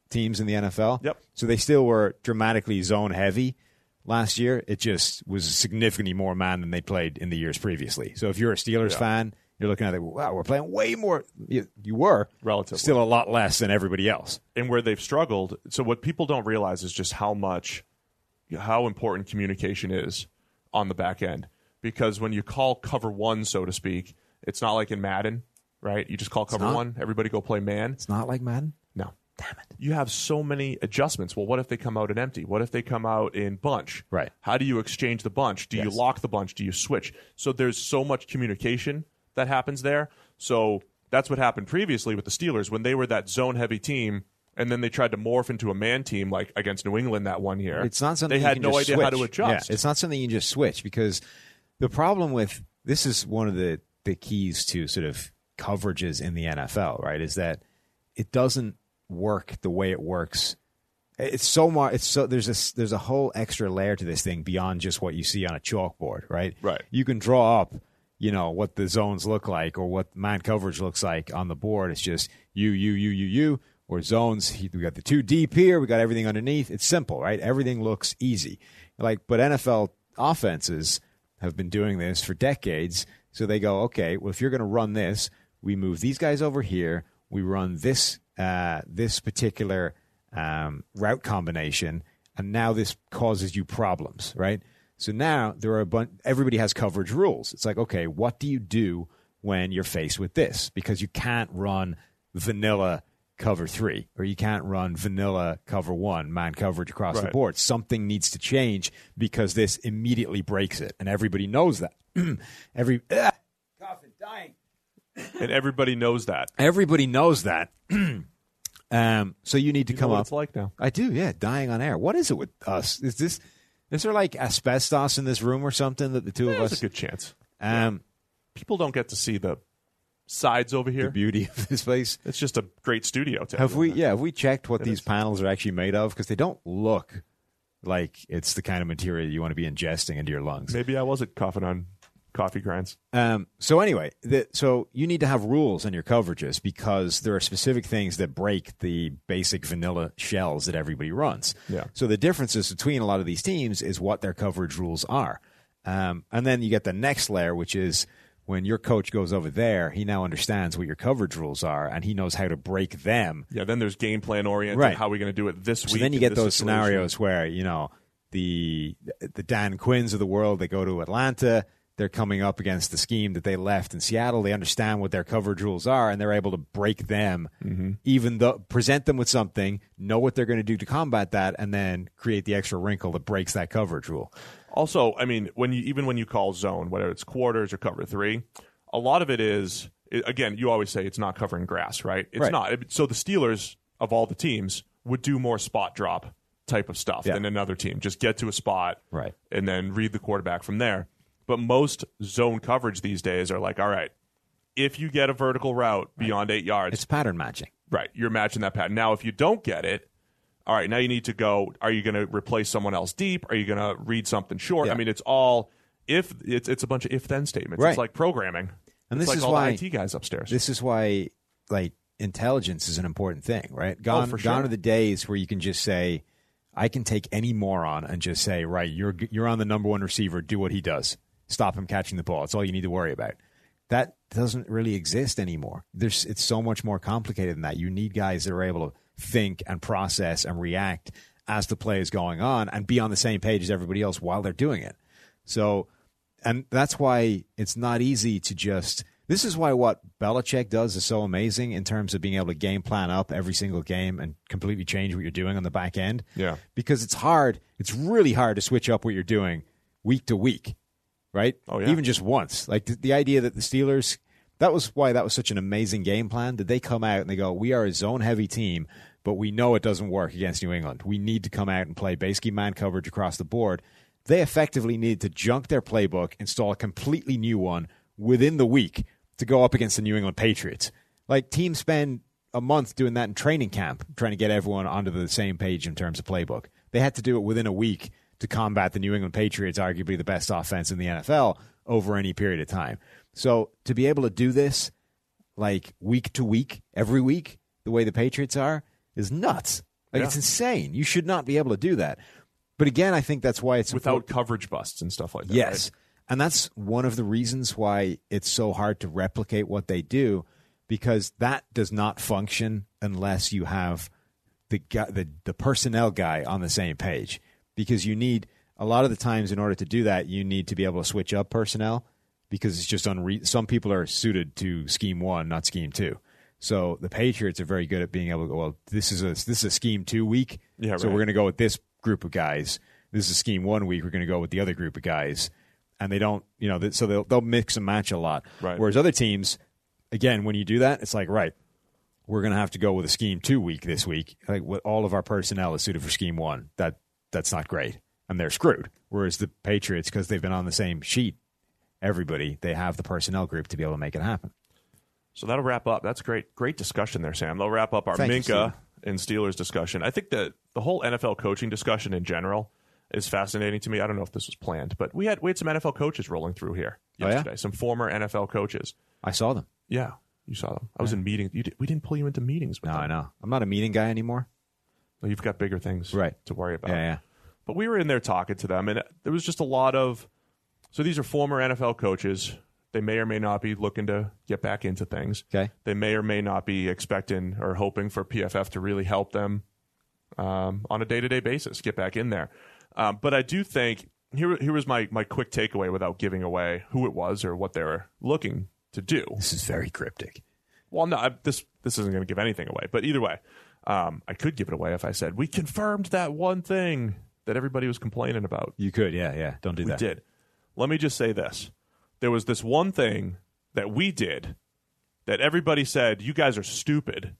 teams in the N F L. Yep. So they still were dramatically zone heavy last year. It just was significantly more man than they played in the years previously. So if you're a Steelers Yeah. fan, you're looking at it, wow, we're playing way more. You, you were. Relatively. Still a lot less than everybody else. And where they've struggled, so what people don't realize is just how much, how important communication is on the back end. Because when you call cover one, so to speak, it's not like in Madden, right? You just call cover not. one, everybody go play man. It's not like Madden? No. Damn it. You have so many adjustments. Well, what if they come out in empty? What if they come out in bunch? Right. How do you exchange the bunch? Do you Yes. lock the bunch? Do you switch? So there's so much communication that happens there. So that's what happened previously with the Steelers when they were that zone-heavy team, and then they tried to morph into a man team like against New England that one year. It's not something they you had can no just idea how to switch. adjust. Yeah, it's not something you can just switch because the problem with this is one of the, the keys to sort of coverages in the N F L, right? Is that it doesn't work the way it works. It's so much. It's so there's a there's a whole extra layer to this thing beyond just what you see on a chalkboard, right? Right. You can draw up, you know, what the zones look like or what man coverage looks like on the board. It's just you, you, you, you, you, or zones. We got the two deep here. We got everything underneath. It's simple, right? Everything looks easy. Like, but N F L offenses have been doing this for decades. So they go, okay, well, if you're going to run this, we move these guys over here. We run this uh, this particular um, route combination, and now this causes you problems, right? So now there are a bunch. Everybody has coverage rules. It's like, okay, what do you do when you're faced with this? Because you can't run vanilla cover three, or you can't run vanilla cover one, man coverage across the Right. board. Something needs to change because this immediately breaks it, and everybody knows that. Every ah, coughing, dying. and everybody knows that. Everybody knows that. um, so you need to You know come what up. it's like now. I do, yeah. Dying on air. What is it with us? Is this? Is there like asbestos in this room or something that the two of There's us? a good chance. Um, People don't get to see the sides over the here. beauty of this place. It's just a great studio. To Have we? everyone. Yeah. Have we checked what It these is. panels are actually made of? Because they don't look like it's the kind of material you want to be ingesting into your lungs. Maybe I wasn't coughing on coffee grinds. Um, so anyway, the, so you need to have rules in your coverages because there are specific things that break the basic vanilla shells that everybody runs. Yeah. So the differences between a lot of these teams is what their coverage rules are. Um, and then you get the next layer, which is when your coach goes over there, he now understands what your coverage rules are and he knows how to break them. Yeah, then there's game plan oriented. Right. How are we going to do it this So week? then you in get this those situation? scenarios where, you know, the the Dan Quinns of the world, they go to Atlanta, they're coming up against the scheme that they left in Seattle. They understand what their coverage rules are, and they're able to break them, Mm-hmm. even though present them with something, know what they're going to do to combat that, and then create the extra wrinkle that breaks that coverage rule. Also, I mean, when you even when you call zone, whether it's quarters or cover three, a lot of it is it, again. You always say it's not covering grass, right? It's Right. not. It- so the Steelers of all the teams would do more spot drop type of stuff Yeah. than another team. Just get to a spot, Right. and then read the quarterback from there. But most zone coverage these days are like, all right, if you get a vertical route beyond eight yards, It's pattern matching. right, you're matching that pattern. Now, if you don't get it, all right, now you need to go, are you going to replace someone else deep? Are you going to read something short? Yeah. I mean, it's all, if it's it's a bunch of if-then statements. Right. It's like programming. And it's this like is all why- the I T guys upstairs. This is why, like, intelligence is an important thing, right? Gone, Oh, for gone sure. are the days where you can just say, I can take any moron and just say, right, you're you're on the number one receiver, do what he does. Stop him catching the ball. It's all you need to worry about. That doesn't really exist anymore. There's it's so much more complicated than that. You need guys that are able to think and process and react as the play is going on and be on the same page as everybody else while they're doing it. So, and that's why it's not easy to just. This is why what Belichick does is so amazing in terms of being able to game plan up every single game and completely change what you're doing on the back end. Yeah. Because it's hard. It's really hard to switch up what you're doing week to week, right? Oh, yeah. Even just once. Like the, the idea that the Steelers, that was why that was such an amazing game plan. Did they come out and they go, we are a zone-heavy team, but we know it doesn't work against New England. We need to come out and play basically man coverage across the board. They effectively need to junk their playbook, install a completely new one within the week to go up against the New England Patriots. Like, teams spend a month doing that in training camp, trying to get everyone onto the same page in terms of playbook. They had to do it within a week to combat the New England Patriots, arguably the best offense in the N F L, over any period of time. So to be able to do this, like, week to week, every week, the way the Patriots are, is nuts. Like Yeah. it's insane. You should not be able to do that. But again, I think that's why it's Without important. coverage busts and stuff like that. Yes. Right? And that's one of the reasons why it's so hard to replicate what they do, because that does not function unless you have the guy, the, the personnel guy on the same page. Because you need, a lot of the times in order to do that, you need to be able to switch up personnel, because it's just unre- some people are suited to scheme one, not scheme two. So the Patriots are very good at being able to go, well, this is a, this is a scheme two week, Yeah, so right. we're going to go with this group of guys. This is scheme one week, we're going to go with the other group of guys. And they don't, you know, so they'll they'll mix and match a lot. Right. Whereas other teams, again, when you do that, it's like, right, we're going to have to go with a scheme two week this week. Like what all of our personnel is suited for scheme one. That that's not great, and they're screwed. Whereas the Patriots, because they've been on the same sheet, everybody, they have the personnel group to be able to make it happen. So that'll wrap up. That's great. Great discussion there, Sam. That'll wrap up our Thank you, Minka and Steelers discussion. I think that the whole N F L coaching discussion in general is fascinating to me. I don't know if this was planned, but we had we had some N F L coaches rolling through here Oh, yeah? yesterday. Some former N F L coaches. I saw them. Yeah, you saw them. I was in meetings. You did, we didn't pull you into meetings with No, them. I know. I'm not a meeting guy anymore. Well, you've got bigger things Right. to worry about. Yeah, yeah. But we were in there talking to them, and there was just a lot of. So these are former N F L coaches. They may or may not be looking to get back into things. Okay. They may or may not be expecting or hoping for P F F to really help them um, on a day-to-day basis, get back in there. Um, but I do think here here was my my quick takeaway without giving away who it was or what they were looking to do. This is very cryptic. Well, no, I, this this isn't going to give anything away. But either way, um, I could give it away if I said we confirmed that one thing that everybody was complaining about. You could, yeah, yeah. Don't do We that. did. Let me just say this. There was this one thing that we did that everybody said, you guys are stupid,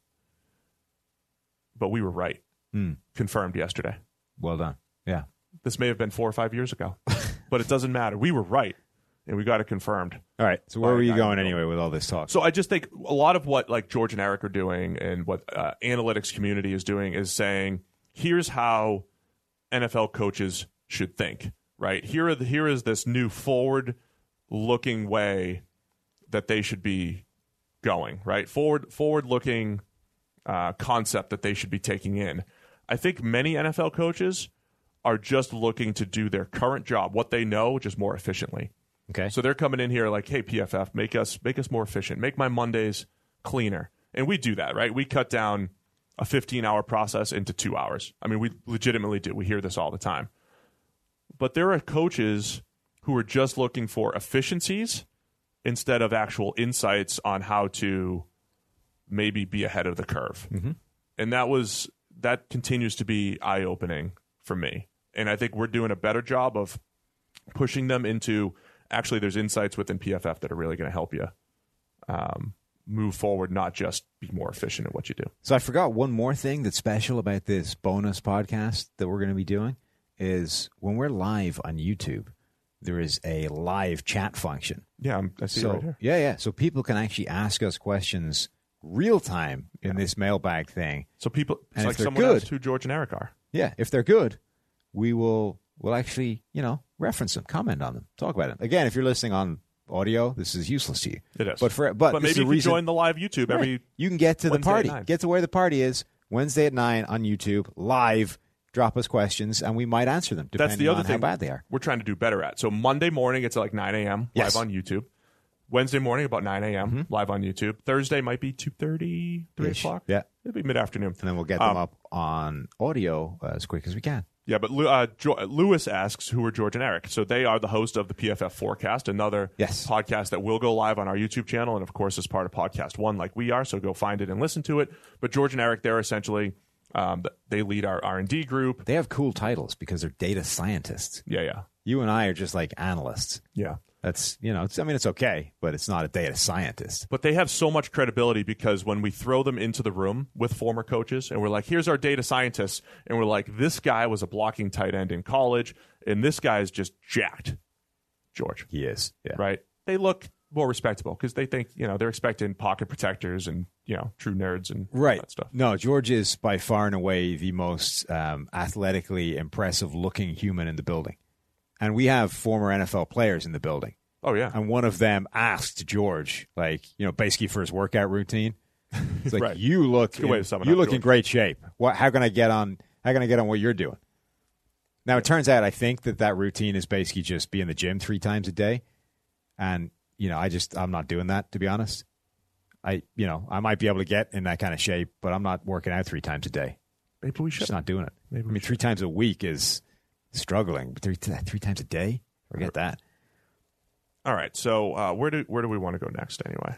but we were right. Hmm. Confirmed yesterday. Well done. Yeah. This may have been four or five years ago, but it doesn't matter. We were right, and we got it confirmed. All right. So where By a were you guy going who- anyway with all this talk? So I just think a lot of what like George and Eric are doing and what uh, analytics community is doing is saying, here's how N F L coaches should think, right? Here are the, here is this new forward-looking way that they should be going, right? Forward forward-looking uh, concept that they should be taking in. I think many N F L coaches are just looking to do their current job, what they know, just more efficiently. Okay. So they're coming in here like, hey, P F F, make us make us more efficient. Make my Mondays cleaner. And we do that, right? We cut down a fifteen-hour process into two hours. I mean, we legitimately do. We hear this all the time. But there are coaches who are just looking for efficiencies instead of actual insights on how to maybe be ahead of the curve. Mm-hmm. And that was that continues to be eye-opening for me. And I think we're doing a better job of pushing them into actually there's insights within P F F that are really going to help you um, move forward, not just be more efficient at what you do. So I forgot one more thing that's special about this bonus podcast that we're going to be doing is when we're live on YouTube, there is a live chat function. Yeah, I'm, I see So it right here. yeah, yeah. So people can actually ask us questions real time in this mailbag thing. So people, it's And if like they're someone good- asked who George and Eric are. Yeah, if they're good, we will we'll actually, you know, reference them, comment on them, talk about them. Again, if you're listening on audio, this is useless to you. It is. But for but, But this is maybe a you can reason, join the live YouTube every. Right. You can get to the Wednesday at party. nine. Get to where the party is Wednesday at nine on YouTube, live. Drop us questions, and we might answer them depending That's the other on thing how bad they are. we're trying to do better at. So Monday morning, it's like nine a.m. Yes. live on YouTube. Wednesday morning, about nine a.m. Mm-hmm. live on YouTube. Thursday might be two thirty, three Ish. o'clock. Yeah. It'll be mid-afternoon. And then we'll get them Um, up on audio uh, as quick as we can. Yeah, but Lew- uh, jo- Lewis asks who are George and Eric. So they are the host of the P F F Forecast, another Yes. podcast that will go live on our YouTube channel, and of course is part of Podcast One, like we are. So go find it and listen to it. But George and Eric, they're essentially um, they lead our R and D group. They have cool titles because they're data scientists. Yeah, yeah, You and I are just like analysts. yeah. That's, you know, it's, I mean, it's okay, but it's not a data scientist. But they have so much credibility because when we throw them into the room with former coaches and we're like, here's our data scientists, and we're like, this guy was a blocking tight end in college, and this guy is just jacked, George. He is. Yeah. Right? They look more respectable because they think, you know, they're expecting pocket protectors and, you know, true nerds and all Right. that stuff. No, George is by far and away the most um, athletically impressive looking human in the building. And we have former N F L players in the building. Oh, yeah. And one of them asked George, like, you know, basically for his workout routine. It's like Right. you look, Good way in, to sum it you up, look in George. great shape. What? How can I get on? How can I get on what you're doing? Now it turns out I think that that routine is basically just be in the gym three times a day, and you know I just I'm not doing that, to be honest. I you know I might be able to get in that kind of shape, but I'm not working out three times a day. Maybe we should. Just not doing it. Maybe I we mean, three times a week is struggling, but three three times a day, forget that. All right. So uh, where do where do we want to go next anyway?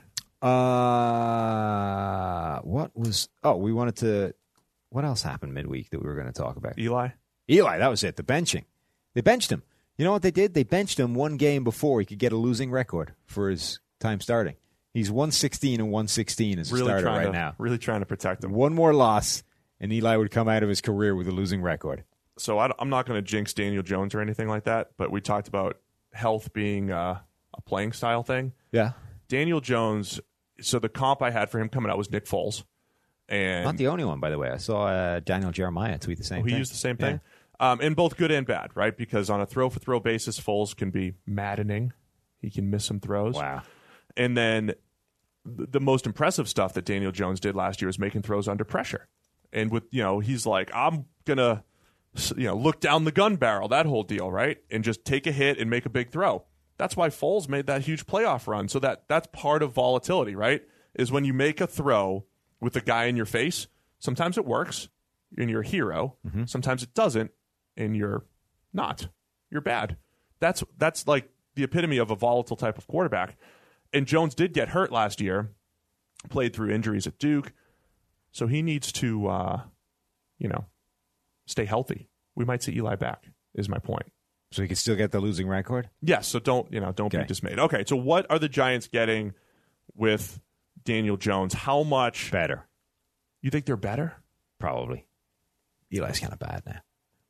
Uh, what was? Oh, we wanted to. What else happened midweek that we were going to talk about? Eli? Eli, that was it. The benching. They benched him. You know what they did? They benched him one game before he could get a losing record for his time starting. He's one sixteen and one sixteen as a Really starter trying right to, now. Really trying to protect him. One more loss, and Eli would come out of his career with a losing record. So I, I'm not going to jinx Daniel Jones or anything like that, but we talked about health being uh, a playing style thing. Yeah. Daniel Jones, so the comp I had for him coming out was Nick Foles. And Not the only one, by the way. I saw uh, Daniel Jeremiah tweet the same oh, he thing. used the same thing? Um, and both good and bad, right? Because on a throw-for-throw basis, Foles can be maddening. He can miss some throws. Wow. And then th- the most impressive stuff that Daniel Jones did last year is making throws under pressure. And with, you know, he's like, I'm going to, you know, look down the gun barrel, that whole deal, right? And just take a hit and make a big throw. That's why Foles made that huge playoff run. So that that's part of volatility, right? Is when you make a throw with a guy in your face, sometimes it works and you're a hero. Mm-hmm. Sometimes it doesn't and you're not. You're bad. That's that's like the epitome of a volatile type of quarterback. And Jones did get hurt last year, played through injuries at Duke. So he needs to, uh, you know, stay healthy. We might see Eli back, is my point. So he could still get the losing record? Yes, so don't, you know, don't Okay. be dismayed. Okay, so what are the Giants getting with Daniel Jones? How much? Better. You think they're better? Probably. Eli's kind of bad now.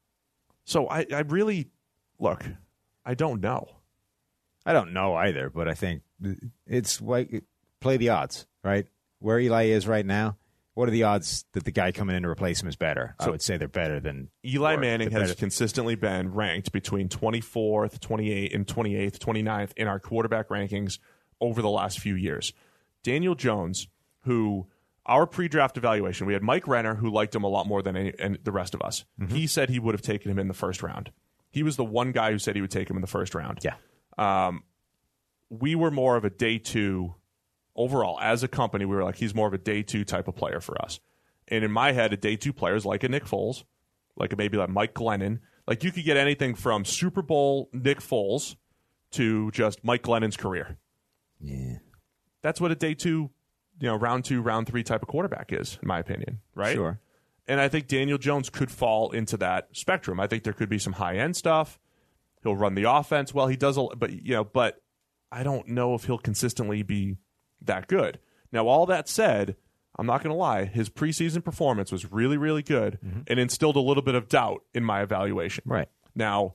So I, I really, look, I don't know. I don't know either, but I think it's like play the odds, right? Where Eli is right now, what are the odds that the guy coming in to replace him is better? So I would say they're better than Eli or Manning they're has better- consistently been ranked between twenty-fourth, twenty-eighth, and twenty-eighth, twenty-ninth in our quarterback rankings over the last few years. Daniel Jones, who our pre-draft evaluation, we had Mike Renner, who liked him a lot more than any, and the rest of us. Mm-hmm. He said he would have taken him in the first round. He was the one guy who said he would take him in the first round. Yeah. Um, we were more of a day two overall. As a company, we were like, he's more of a day two type of player for us. And in my head, a day two player is like a Nick Foles, like a, maybe like Mike Glennon. Like you could get anything from Super Bowl Nick Foles to just Mike Glennon's career. Yeah. That's what a day two, you know, round two, round three type of quarterback is, in my opinion, right? Sure. And I think Daniel Jones could fall into that spectrum. I think there could be some high-end stuff. He'll run the offense well. He does, a, but you know, but I don't know if he'll consistently be that good. Now, all that said, I'm not going to lie. His preseason performance was really, really good mm-hmm. and instilled a little bit of doubt in my evaluation. Right. Now,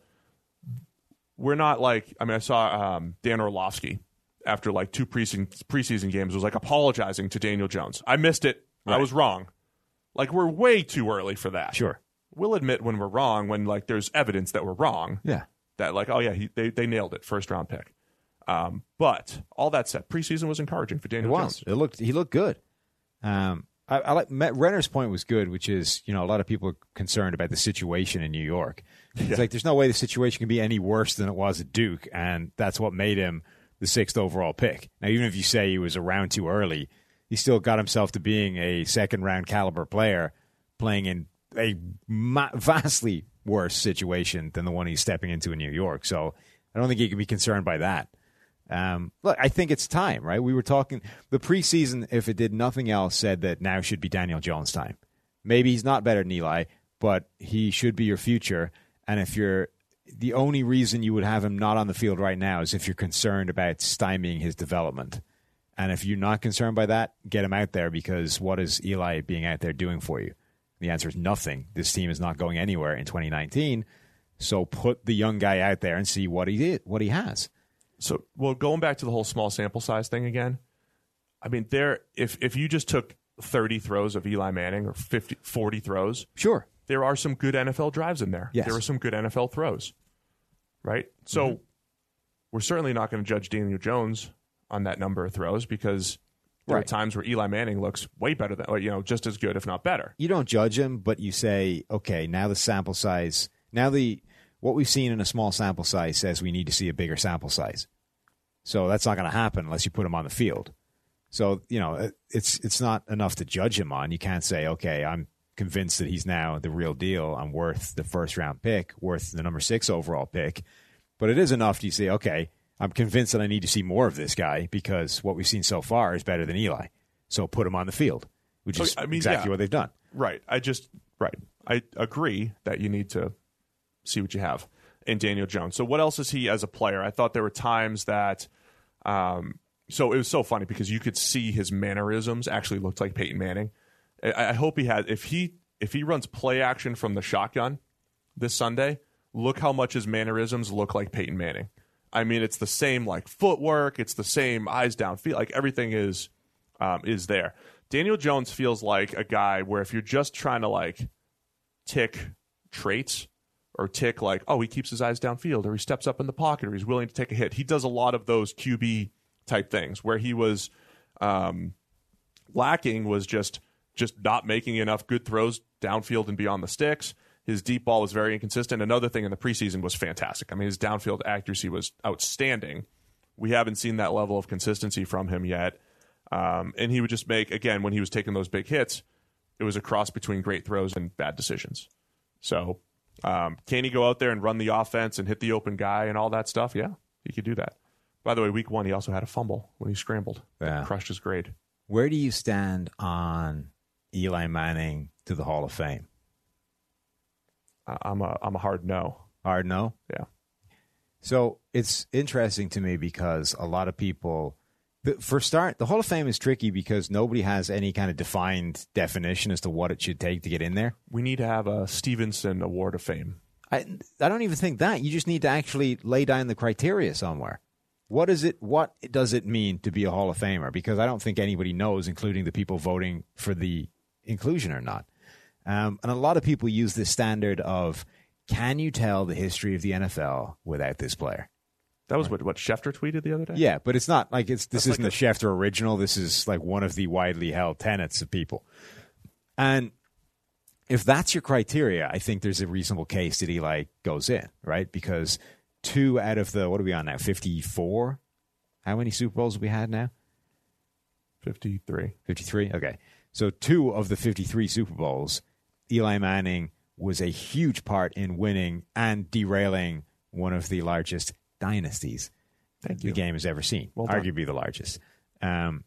we're not like, I mean, I saw um, Dan Orlovsky after like two preseason, preseason games was like apologizing to Daniel Jones. I missed it. Right. I was wrong. Like, we're way too early for that. Sure. We'll admit when we're wrong, when like there's evidence that we're wrong. Yeah. That like, oh yeah, he, they, they nailed it. First round pick. Um, but all that said, preseason was encouraging for Daniel it was. Jones. It looked, he looked good. Um, I, I like Matt Renner's point was good, which is, you know, a lot of people are concerned about the situation in New York. It's yeah. like there's no way the situation can be any worse than it was at Duke, and that's what made him the sixth overall pick. Now, even if you say he was around too early, he still got himself to being a second round caliber player, playing in a ma- vastly worse situation than the one he's stepping into in New York. So I don't think he can be concerned by that. Um, look, I think it's time, right? We were talking the preseason, if it did nothing else, said that now should be Daniel Jones' time. Maybe he's not better than Eli, but he should be your future. And if you're the only reason you would have him not on the field right now is if you're concerned about stymieing his development. And if you're not concerned by that, get him out there, because what is Eli being out there doing for you? The answer is nothing. This team is not going anywhere in twenty nineteen. So put the young guy out there and see what he did, what he has. So, well, going back to the whole small sample size thing again, I mean, there. If if you just took thirty throws of Eli Manning or fifty, forty throws, sure, there are some good N F L drives in there. Yes. There are some good N F L throws, right? So mm-hmm. we're certainly not going to judge Daniel Jones on that number of throws, because There Right. are times where Eli Manning looks way better than, or, you know, just as good, if not better. You don't judge him, but you say, okay, now the sample size, now the what we've seen in a small sample size says we need to see a bigger sample size. So that's not going to happen unless you put him on the field. So, you know, it's it's not enough to judge him on. You can't say, okay, I'm convinced that he's now the real deal. I'm worth the first round pick, worth the number six overall pick. But it is enough to say, okay, I'm convinced that I need to see more of this guy because what we've seen so far is better than Eli. So put him on the field, which is Okay, I mean, exactly yeah. what they've done. Right. I just, right. I agree that you need to see what you have in Daniel Jones. So what else is he as a player? I thought there were times that, um, so it was so funny because you could see his mannerisms actually looked like Peyton Manning. I, I hope he had, if he, if he runs play action from the shotgun this Sunday, look how much his mannerisms look like Peyton Manning. I mean, it's the same like footwork. It's the same eyes downfield. Like everything is, um, is there. Daniel Jones feels like a guy where if you're just trying to like tick traits or tick like, oh, he keeps his eyes downfield or he steps up in the pocket or he's willing to take a hit. He does a lot of those Q B type things. Where he was um, lacking was just just not making enough good throws downfield and beyond the sticks. His deep ball was very inconsistent. Another thing in the preseason was fantastic. I mean, his downfield accuracy was outstanding. We haven't seen that level of consistency from him yet. Um, and he would just make, again, when he was taking those big hits, it was a cross between great throws and bad decisions. So um, can he go out there and run the offense and hit the open guy and all that stuff? Yeah, he could do that. By the way, week one, he also had a fumble when he scrambled. Yeah. Crushed his grade. Where do you stand on Eli Manning to the Hall of Fame? Uh, I'm a I'm a hard no. Hard no? Yeah. So it's interesting to me because a lot of people, for start, the Hall of Fame is tricky because nobody has any kind of defined definition as to what it should take to get in there. We need to have a Stevenson Award of Fame. I I don't even think that. You just need to actually lay down the criteria somewhere. What is it? What does it mean to be a Hall of Famer? Because I don't think anybody knows, including the people voting for the inclusion or not. Um, and a lot of people use this standard of, can you tell the history of the N F L without this player? That was what what Schefter tweeted the other day? Yeah, but it's not like it's this That's isn't like a Schefter original. This is like one of the widely held tenets of people. And if that's your criteria, I think there's a reasonable case that Eli goes in, right? Because two out of the, what are we on now, fifty-four? How many Super Bowls have we had now? fifty-three. fifty-three? Okay. So two of the fifty-three Super Bowls, Eli Manning was a huge part in winning and derailing one of the largest dynasties Thank the you. game has ever seen, Well done. arguably the largest. Um,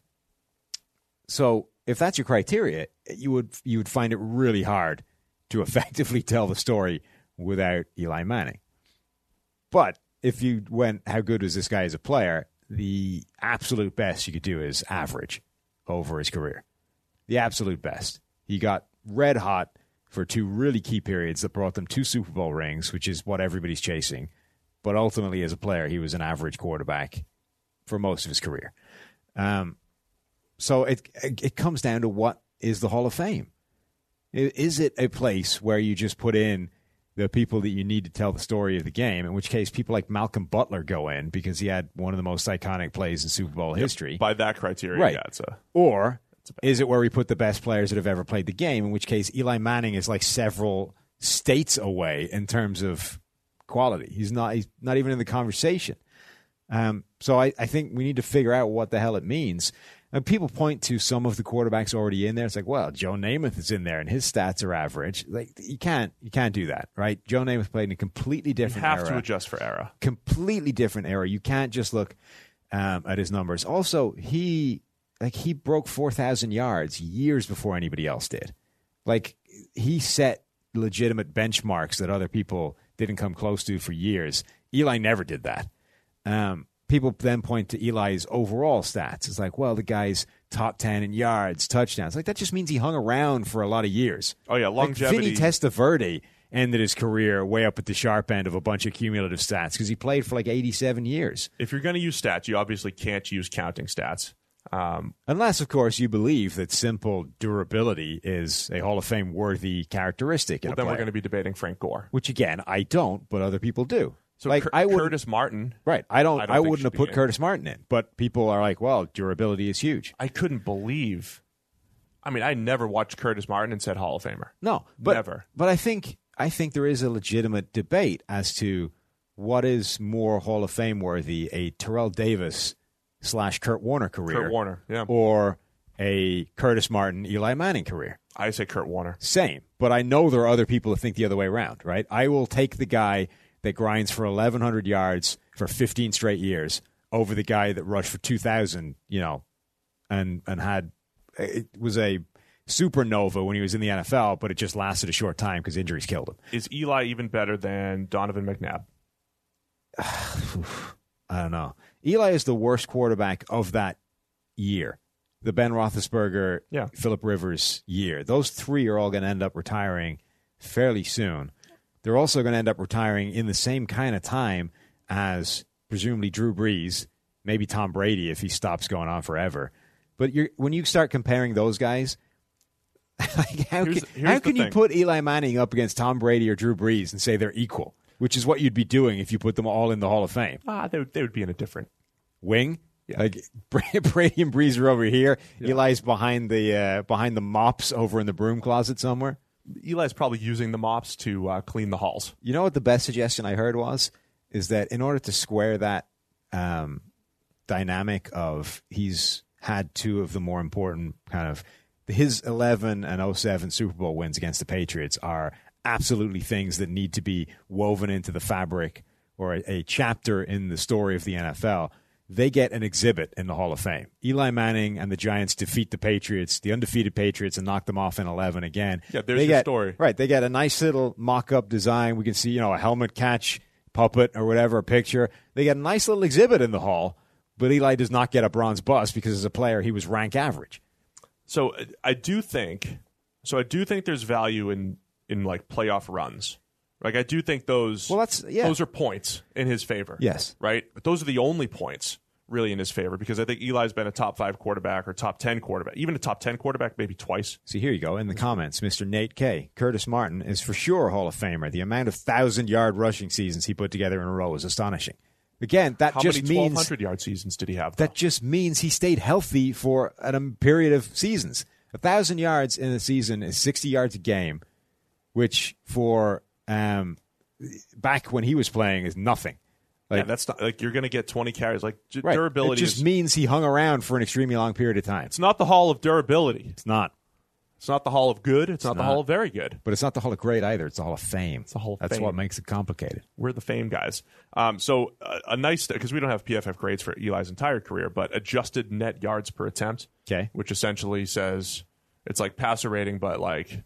so if that's your criteria, you would you would find it really hard to effectively tell the story without Eli Manning. But if you went, how good was this guy as a player, the absolute best you could do is average over his career. The absolute best. He got red hot for two really key periods that brought them two Super Bowl rings, which is what everybody's chasing. But ultimately, as a player, he was an average quarterback for most of his career. Um, so it it comes down to what is the Hall of Fame. Is it a place where you just put in the people that you need to tell the story of the game, in which case people like Malcolm Butler go in because he had one of the most iconic plays in Super Bowl Yep. history? By that criteria, Right. yeah, it's a, Or it's a is it where we put the best players that have ever played the game, in which case Eli Manning is like several states away in terms of quality. He's not he's not even in the conversation. Um, so I, I think we need to figure out what the hell it means. And people point to some of the quarterbacks already in there. It's like, well, Joe Namath is in there and his stats are average. Like you can't you can't do that, right? Joe Namath played in a completely you different have era. to adjust for era. Completely different era. You can't just look um, at his numbers. Also, he like he broke four thousand yards years before anybody else did. Like he set legitimate benchmarks that other people didn't come close to for years. Eli never did that. Um, people then point to Eli's overall stats. It's like, well, the guy's top ten in yards, touchdowns. Like that just means he hung around for a lot of years. Oh yeah, longevity. Like Vinny Testaverde ended his career way up at the sharp end of a bunch of cumulative stats because he played for like eighty-seven years. If you're going to use stats, you obviously can't use counting stats. Um, Unless, of course, you believe that simple durability is a Hall of Fame worthy characteristic. In well, a then player. we're going to be debating Frank Gore. Which, again, I don't, but other people do. So like Cur- I would Curtis Martin. Right. I don't. I I, don't think wouldn't should have be put in. Curtis Martin in, but people are like, well, durability is huge. I couldn't believe. I mean, I never watched Curtis Martin and said Hall of Famer. No, but Never. But I think I think there is a legitimate debate as to what is more Hall of Fame worthy: a Terrell Davis slash Kurt Warner career, Kurt Warner, yeah, or a Curtis Martin, Eli Manning career. I say Kurt Warner. Same, but I know there are other people who think the other way around. Right? I will take the guy that grinds for eleven hundred yards for fifteen straight years over the guy that rushed for two thousand. You know, and and had it was a supernova when he was in the N F L, but it just lasted a short time because injuries killed him. Is Eli even better than Donovan McNabb? I don't know. Eli is the worst quarterback of that year. The Ben Roethlisberger, Yeah. Phillip Rivers year. Those three are all going to end up retiring fairly soon. They're also going to end up retiring in the same kind of time as presumably Drew Brees, maybe Tom Brady if he stops going on forever. But you're, when you start comparing those guys, like how Here's- can, here's how the can you thing. put Eli Manning up against Tom Brady or Drew Brees and say they're equal, which is what you'd be doing if you put them all in the Hall of Fame? Ah, they would, they would be in a different. Wing? Yeah. Like Brady and Brees are over here. Yeah. Eli's behind the uh, behind the mops over in the broom closet somewhere. Eli's probably using the mops to uh, clean the halls. You know what the best suggestion I heard was? Is that in order to square that um, dynamic of he's had two of the more important kind of his eleven and oh seven Super Bowl wins against the Patriots are absolutely things that need to be woven into the fabric or a, a chapter in the story of the N F L. They get an exhibit in the Hall of Fame. Eli Manning and the Giants defeat the Patriots, the undefeated Patriots, and knock them off in eleven again. Yeah, there's they your get, story. Right, they get a nice little mock-up design. We can see, you know, a helmet catch puppet or whatever, a picture. They get a nice little exhibit in the Hall, but Eli does not get a bronze bust because as a player he was rank average. So uh, I do think, so I do think there's value in in like playoff runs. Like I do think those, Well, that's yeah. those are points in his favor. Yes. Right? But those are the only points really in his favor because I think Eli's been a top five quarterback or top ten quarterback, even a top ten quarterback maybe twice. See, here you go. In the comments, Mister Nate K. Curtis Martin is for sure a Hall of Famer. The amount of thousand-yard rushing seasons he put together in a row is astonishing. Again, that How just many means twelve hundred yard seasons did he have? Though? that just means he stayed healthy for a period of seasons. A thousand yards in a season is sixty yards a game, which for um, back when he was playing is nothing. Like, yeah, that's not like you're going to get twenty carries. Like j- right. durability It just is, means he hung around for an extremely long period of time. it's not the hall of durability. It's not. It's not the hall of good. It's, not, the not. hall of very good. But it's not the Hall of Great either. It's the Hall of Fame. It's the Hall of That's Fame. what makes it complicated. We're the fame guys. Um, so uh, a nice because we don't have P F F grades for Eli's entire career, but adjusted net yards per attempt. Okay. Which essentially says it's like passer rating, but like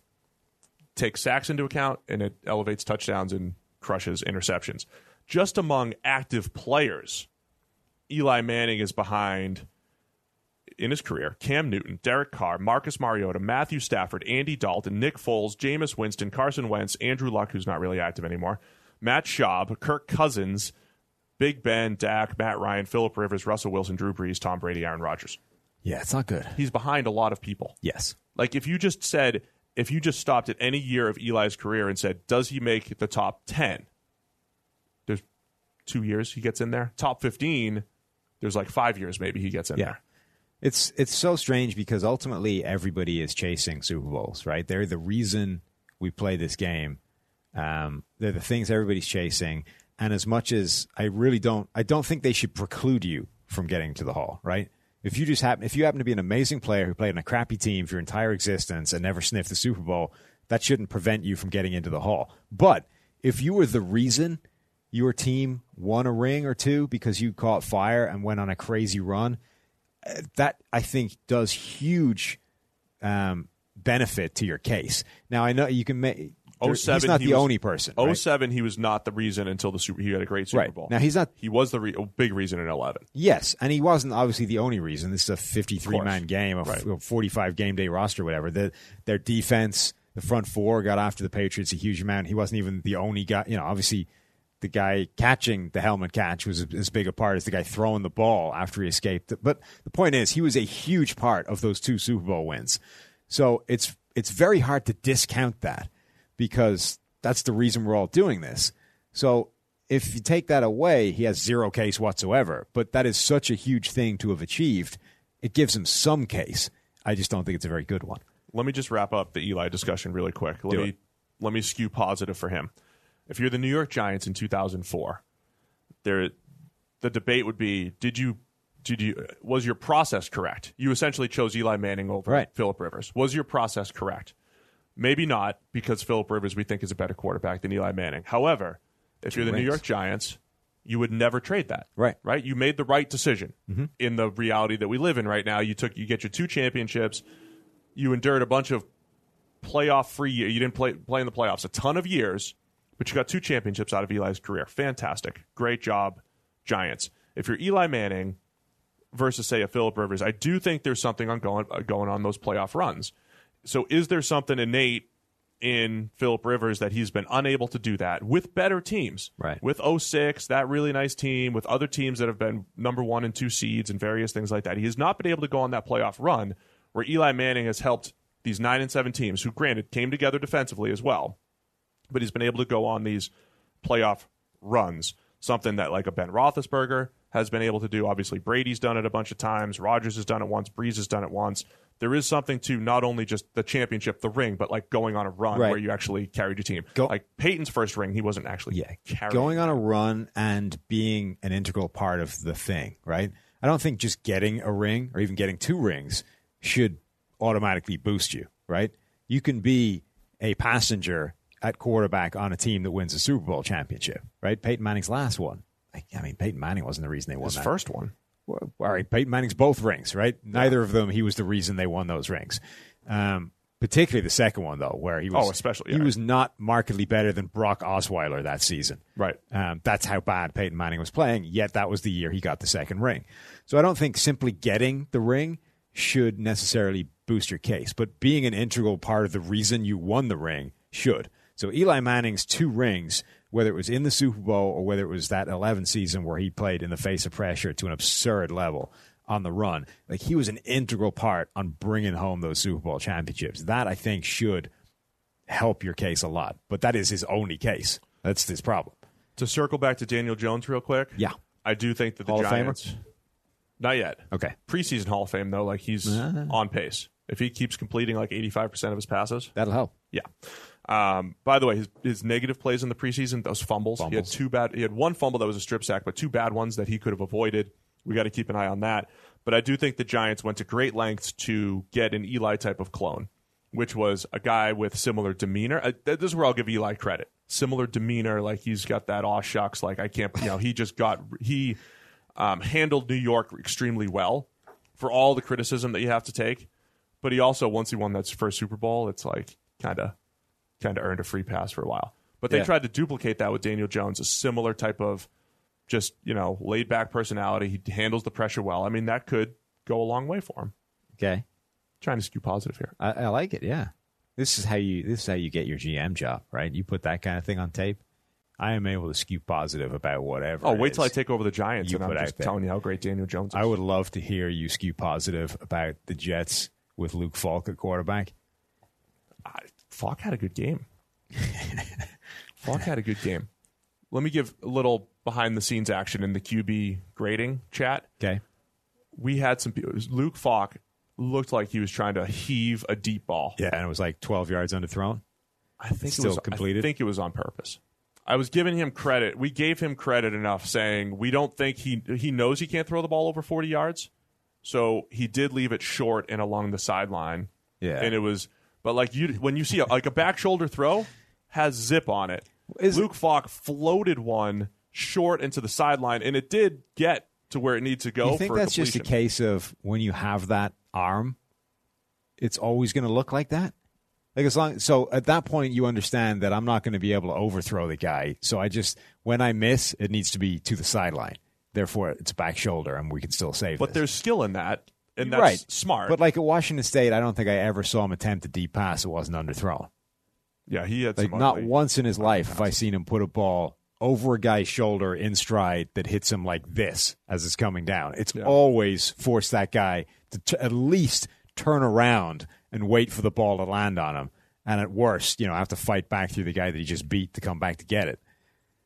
takes sacks into account and it elevates touchdowns and crushes interceptions. Just among active players, Eli Manning is behind in his career Cam Newton, Derek Carr, Marcus Mariota, Matthew Stafford, Andy Dalton, Nick Foles, Jameis Winston, Carson Wentz, Andrew Luck, who's not really active anymore, Matt Schaub, Kirk Cousins, Big Ben, Dak, Matt Ryan, Phillip Rivers, Russell Wilson, Drew Brees, Tom Brady, Aaron Rodgers. Yeah, it's not good. He's behind a lot of people. Yes. Like if you just said, if you just stopped at any year of Eli's career and said, does he make the top ten? There's two years he gets in there. Top fifteen, there's like five years maybe he gets in Yeah. there. It's it's so strange because ultimately everybody is chasing Super Bowls, right? They're the reason we play this game. Um, they're the things everybody's chasing. And as much as I really don't, I don't think they should preclude you from getting to the Hall, right? If you just happen, if you happen to be an amazing player who played on a crappy team for your entire existence and never sniffed the Super Bowl, that shouldn't prevent you from getting into the Hall. But if you were the reason your team won a ring or two because you caught fire and went on a crazy run, that I think does huge um, benefit to your case. Now I know you can make. He's not he the was- only person. oh Right? seven, he was not the reason until the Super. He had a great Super Right. Bowl. Now he's not. He was the re- a big reason in eleven. Yes, and he wasn't obviously the only reason. This is a fifty-three man game, a Right. f- forty-five game day roster, whatever. The, their defense, the front four, got after the Patriots a huge amount. He wasn't even the only guy. You know, obviously the guy catching the helmet catch was as big a part as the guy throwing the ball after he escaped. But the point is, he was a huge part of those two Super Bowl wins. So it's it's very hard to discount that because that's the reason we're all doing this. So if you take that away, he has zero case whatsoever. But that is such a huge thing to have achieved. It gives him some case. I just don't think it's a very good one. Let me just wrap up the Eli discussion really quick. Let Do me it. let me skew positive for him. If you're the New York Giants in two thousand four, there the debate would be: Did you did you was your process correct? You essentially chose Eli Manning over Right. Phillip Rivers. Was your process correct? Maybe not, because Phillip Rivers we think is a better quarterback than Eli Manning. However, if you're the rings. New York Giants, you would never trade that. Right. Right? You made the right decision Mm-hmm. in the reality that we live in right now. You took you get your two championships. You endured a bunch of playoff free years. You didn't play play in the playoffs a ton of years, but you got two championships out of Eli's career. Fantastic. Great job, Giants. If you're Eli Manning versus, say, a Phillip Rivers, I do think there's something on going, uh, going on those playoff runs. So is there something innate in Phillip Rivers that he's been unable to do that with better teams? Right. With oh six, that really nice team, with other teams that have been number one and two seeds and various things like that. He has not been able to go on that playoff run where Eli Manning has helped these nine and seven teams, who granted came together defensively as well, but he's been able to go on these playoff runs. Something that like a Ben Roethlisberger has been able to do. Obviously, Brady's done it a bunch of times. Rodgers has done it once. Breeze has done it once. There is something to not only just the championship, the ring, but like going on a run Right. where you actually carried your team. Go- like Peyton's first ring, he wasn't actually Yeah, carrying. going on a run and being an integral part of the thing, right? I don't think just getting a ring or even getting two rings should automatically boost you, right? You can be a passenger at quarterback on a team that wins a Super Bowl championship, right? Peyton Manning's last one. I mean, Peyton Manning wasn't the reason they won His that. first one. Well, all right, Peyton Manning's both rings, right? Neither of them, he was the reason they won those rings. Um, particularly the second one, though, where he was Oh, especially, he yeah. was not markedly better than Brock Osweiler that season. Right. Um, that's how bad Peyton Manning was playing, yet that was the year he got the second ring. So I don't think simply getting the ring should necessarily boost your case, but being an integral part of the reason you won the ring should. So Eli Manning's two rings, whether it was in the Super Bowl or whether it was that eleven season where he played in the face of pressure to an absurd level on the run, like he was an integral part on bringing home those Super Bowl championships. That, I think, should help your case a lot. But that is his only case. That's his problem. To circle back to Daniel Jones real quick. Yeah. I do think that the Hall of Famer? Giants. Not yet. Okay. Preseason Hall of Fame, though, like he's Uh. on pace. If he keeps completing like eighty-five percent of his passes, That'll help. yeah. Um, by the way, his, his negative plays in the preseason, those fumbles, he had Fumbles. two bad. He had one fumble that was a strip sack, but two bad ones that he could have avoided. We got to keep an eye on that. But I do think the Giants went to great lengths to get an Eli type of clone, which was a guy with similar demeanor. Uh, this is where I'll give Eli credit. Similar demeanor, like he's got that aw shucks, like I can't, you know, he just got he um, handled New York extremely well for all the criticism that you have to take. But he also, once he won that first Super Bowl, it's like kind of kind of earned a free pass for a while. But they Yeah. tried to duplicate that with Daniel Jones, a similar type of just, you know, laid back personality. He handles the pressure well. I mean, that could go a long way for him. Okay. Trying to skew positive here. I, I like it. Yeah. This is how you. This is how you get your G M job, right? You put that kind of thing on tape. I am able to skew positive about whatever. Oh, it wait till I is. take over the Giants, You and I'm put out just there. telling you how great Daniel Jones is. I would love to hear you skew positive about the Jets with Luke Falk at quarterback. I, Falk had a good game. Falk had a good game. Let me give a little behind the scenes action in the Q B grading chat. Okay. We had some people. Luke Falk looked like he was trying to heave a deep ball. Yeah, and it was like twelve yards underthrown. I think Still it was completed? I think it was on purpose. I was giving him credit. We gave him credit enough, saying we don't think he he knows he can't throw the ball over forty yards. So he did leave it short and along the sideline. Yeah. And it was, but like you, when you see a, like a back shoulder throw has zip on it. Is- Luke Falk floated one short into the sideline, and it did get to where it needs to go. You think for that's just a completion. case of when you have that arm, it's always going to look like that? Like as long so at that point you understand that I'm not going to be able to overthrow the guy. So I just when I miss, it needs to be to the sideline. Therefore, it's back shoulder, and we can still save. But this. there's skill in that, and that's right. smart. But like at Washington State, I don't think I ever saw him attempt a deep pass that wasn't underthrown. yeah, he had Like some not ugly- once in his life have I seen him put a ball over a guy's shoulder in stride that hits him like this as it's coming down. It's Yeah. always forced that guy to t- at least turn around and wait for the ball to land on him. And at worst, you know, have to fight back through the guy that he just beat to come back to get it.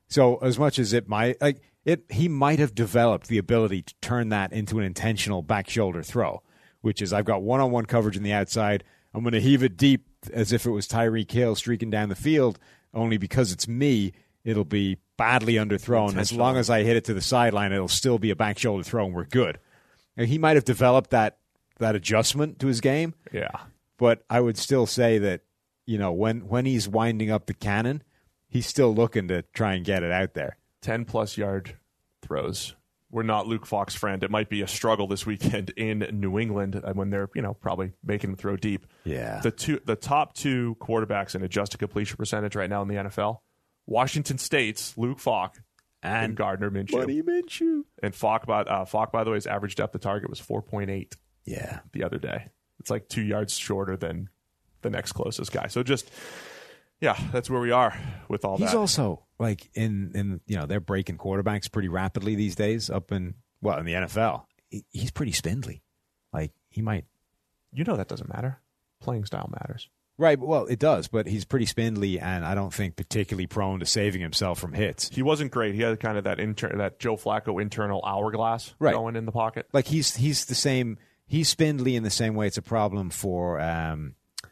So as much as it might, like it, he might have developed the ability to turn that into an intentional back shoulder throw, which is I've got one-on-one coverage on the outside. I'm going to heave it deep as if it was Tyreek Hill streaking down the field. Only because it's me, it'll be badly underthrown. As long as I hit it to the sideline, it'll still be a back shoulder throw, and we're good. And he might have developed that that adjustment to his game. Yeah. But I would still say that, you know, when, when he's winding up the cannon, he's still looking to try and get it out there. ten-plus yard throws. We're not Luke Falk's friend. It might be a struggle this weekend in New England when they're, you know, probably making him throw deep. Yeah. The two, the top two quarterbacks in adjusted completion percentage right now in the N F L, Washington State's Luke Falk and, and Gardner Minshew. Buddy Minshew. And Falk, by, uh, Falk, by the way, his average depth of target was four point eight. Yeah. The other day. It's like two yards shorter than the next closest guy. So just, yeah, that's where we are with all He's that. He's also, like, in, in, you know, they're breaking quarterbacks pretty rapidly these days up in, well, in the N F L. He's pretty spindly. Like, he might. You know that doesn't matter. Playing style matters. Right, well, it does, but he's pretty spindly, and I don't think particularly prone to saving himself from hits. He wasn't great. He had kind of that inter- that Joe Flacco internal hourglass right. going in the pocket. Like, he's he's the same. He's spindly in the same way it's a problem for um,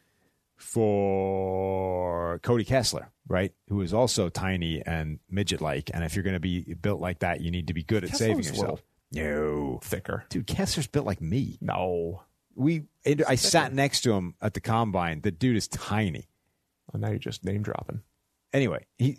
for Cody Kessler, right? Who is also tiny and midget-like, and if you're going to be built like that, you need to be good at Kessler's saving yourself. No, thicker, dude. Kessler's built like me. No, we. It, I sat next to him at the combine. The dude is tiny. Well, now you're just name dropping. Anyway, he.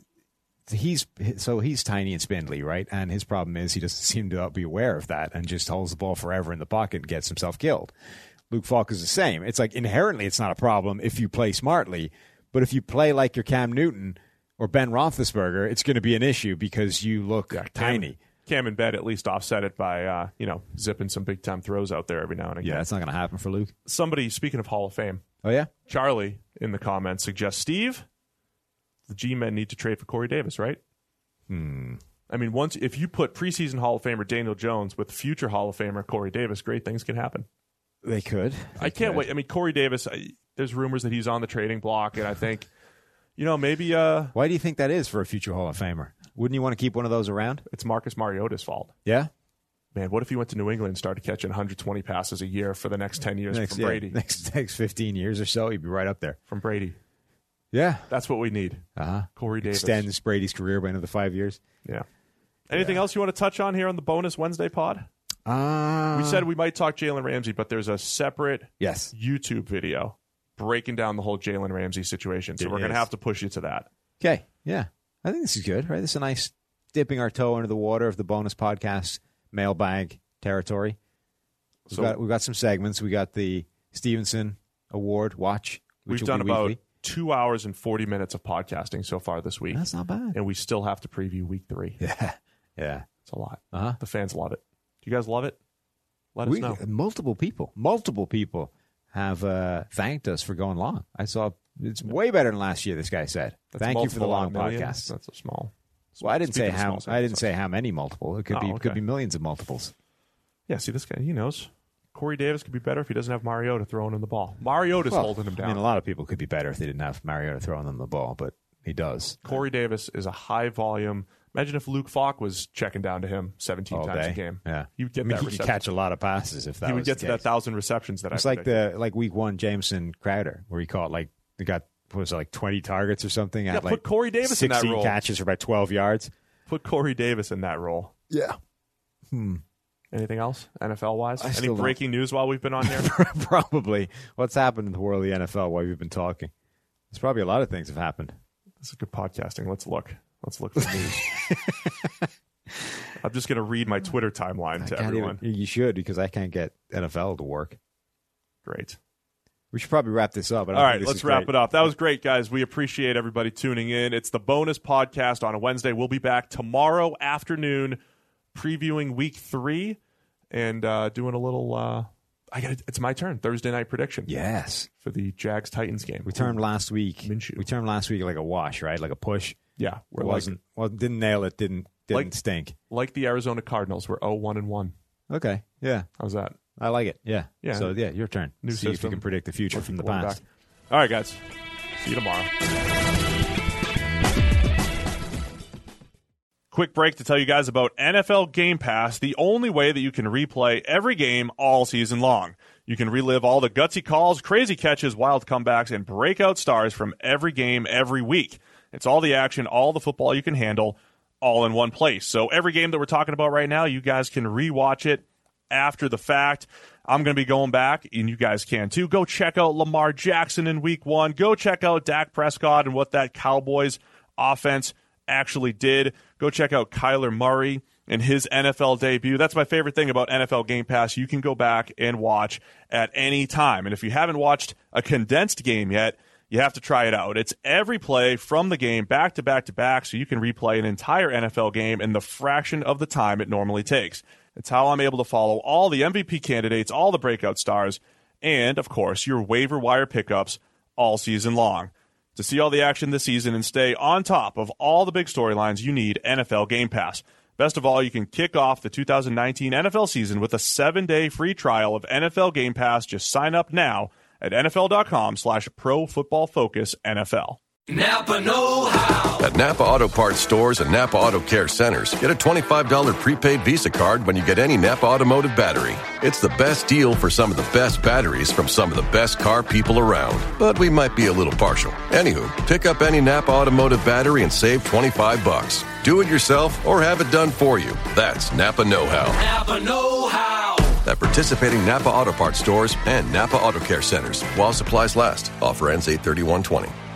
He's so he's tiny and spindly, right? And his problem is he doesn't seem to be aware of that and just holds the ball forever in the pocket and gets himself killed. Luke Falk is the same. It's like inherently it's not a problem if you play smartly, but if you play like you're Cam Newton or Ben Roethlisberger, it's going to be an issue because you look yeah, tiny. Cam and Ben at least offset it by uh, you know zipping some big time throws out there every now and again. Yeah, that's not going to happen for Luke. Somebody speaking of Hall of Fame. Oh yeah, Charlie in the comments suggests Steve. The G-men need to trade for Corey Davis, right? Hmm. I mean, once if you put preseason Hall of Famer Daniel Jones with future Hall of Famer Corey Davis, great things can happen. They could. They I can't could. wait. I mean, Corey Davis, I, there's rumors that he's on the trading block, and I think, you know, maybe... Uh, Why do you think that is for a future Hall of Famer? Wouldn't you want to keep one of those around? It's Marcus Mariota's fault. Yeah? Man, what if he went to New England and started catching one hundred twenty passes a year for the next ten years next, from yeah, Brady? Next, next fifteen years or so, he'd be right up there. From Brady. Yeah. That's what we need. Uh-huh. Corey Davis. Extends Brady's career by another five years. Yeah. Anything yeah. else you want to touch on here on the Bonus Wednesday pod? Uh, we said we might talk Jalen Ramsey, but there's a separate yes. YouTube video breaking down the whole Jalen Ramsey situation. So it we're going to have to push you to that. Okay. Yeah. I think this is good, right? This is a nice dipping our toe into the water of the Bonus Podcast mailbag territory. We've, so, got, we've got some segments. We got the Stevenson Award watch. Which we've done about two hours and forty minutes of podcasting so far this week. That's not bad. And we still have to preview week three. Yeah. Yeah. It's a lot. Uh-huh. The fans love it. Do you guys love it? Let we, us know. Multiple people, multiple people have uh, thanked us for going long. I saw it's way better than last year, this guy said. That's Thank you for the long podcast. That's a small. small well, I didn't say how small I didn't say how many multiple. It could oh, be okay. could be millions of multiples. Yeah, see this guy, he knows. Corey Davis could be better if he doesn't have Mariota throwing him the ball. Mariota's well, holding him down. I mean, a lot of people could be better if they didn't have Mariota throwing them the ball, but he does. Corey Davis is a high volume. Imagine if Luke Falk was checking down to him seventeen All times day. a game. Yeah, he would get I mean, that. He reception. could catch a lot of passes if that. He would was get the to case. that thousand receptions that it's I. It's like the like week one Jameson Crowder where he caught like they got what was it, like twenty targets or something. Yeah, at put like Corey Davis in that role. catches for about twelve yards. Put Corey Davis in that role. Yeah. Hmm. Anything else N F L wise? I Any breaking news while we've been on here? Probably. What's happened in the world of the N F L while we've been talking? There's probably a lot of things have happened. This is good podcasting. Let's look. Let's look for news. I'm just going to read my Twitter timeline to everyone. Even, you should, because I can't get N F L to work. Great. We should probably wrap this up. I don't All think right, this let's is wrap great. it up. That was great, guys. We appreciate everybody tuning in. It's the Bonus Podcast on a Wednesday. We'll be back tomorrow afternoon previewing week three and uh, doing a little uh, I got it's my turn. Thursday night prediction. Yes. For the Jags-Titans game. We termed last week Minshew. We termed last week like a wash, right? Like a push. Yeah. It wasn't like, well didn't nail it, didn't didn't like, stink. Like the Arizona Cardinals, we're oh one and one. Okay. Yeah. How's that? I like it. Yeah. Yeah. So yeah, your turn. New See system. if you can predict the future from the past. All right, guys. See you tomorrow. Quick break to tell you guys about N F L Game Pass, the only way that you can replay every game all season long. You can relive all the gutsy calls, crazy catches, wild comebacks, and breakout stars from every game every week. It's all the action, all the football you can handle, all in one place. So every game that we're talking about right now, you guys can rewatch it after the fact. I'm going to be going back, and you guys can too. Go check out Lamar Jackson in week one. Go check out Dak Prescott and what that Cowboys offense actually did. Go check out Kyler Murray and his N F L debut. That's my favorite thing about N F L Game Pass. You can go back and watch at any time. And if you haven't watched a condensed game yet, you have to try it out. It's every play from the game back to back to back, so you can replay an entire N F L game in the fraction of the time it normally takes. It's how I'm able to follow all the M V P candidates, all the breakout stars, and, of course, your waiver wire pickups all season long. To see all the action this season and stay on top of all the big storylines, you need N F L Game Pass. Best of all, you can kick off the two thousand nineteen N F L season with a seven-day free trial of N F L Game Pass. Just sign up now at nfl.com slash pro football focus NFL. Napa know-how. At Napa Auto Parts stores and Napa Auto Care centers, get a twenty-five dollars prepaid Visa card when you get any Napa automotive battery. It's the best deal for some of the best batteries from some of the best car people around. But we might be a little partial. Anywho, pick up any Napa automotive battery and save twenty-five bucks. Do it yourself or have it done for you. That's Napa know-how. Napa know-how. At participating Napa Auto Parts stores and Napa Auto Care centers while supplies last. Offer ends eight thirty-one twenty.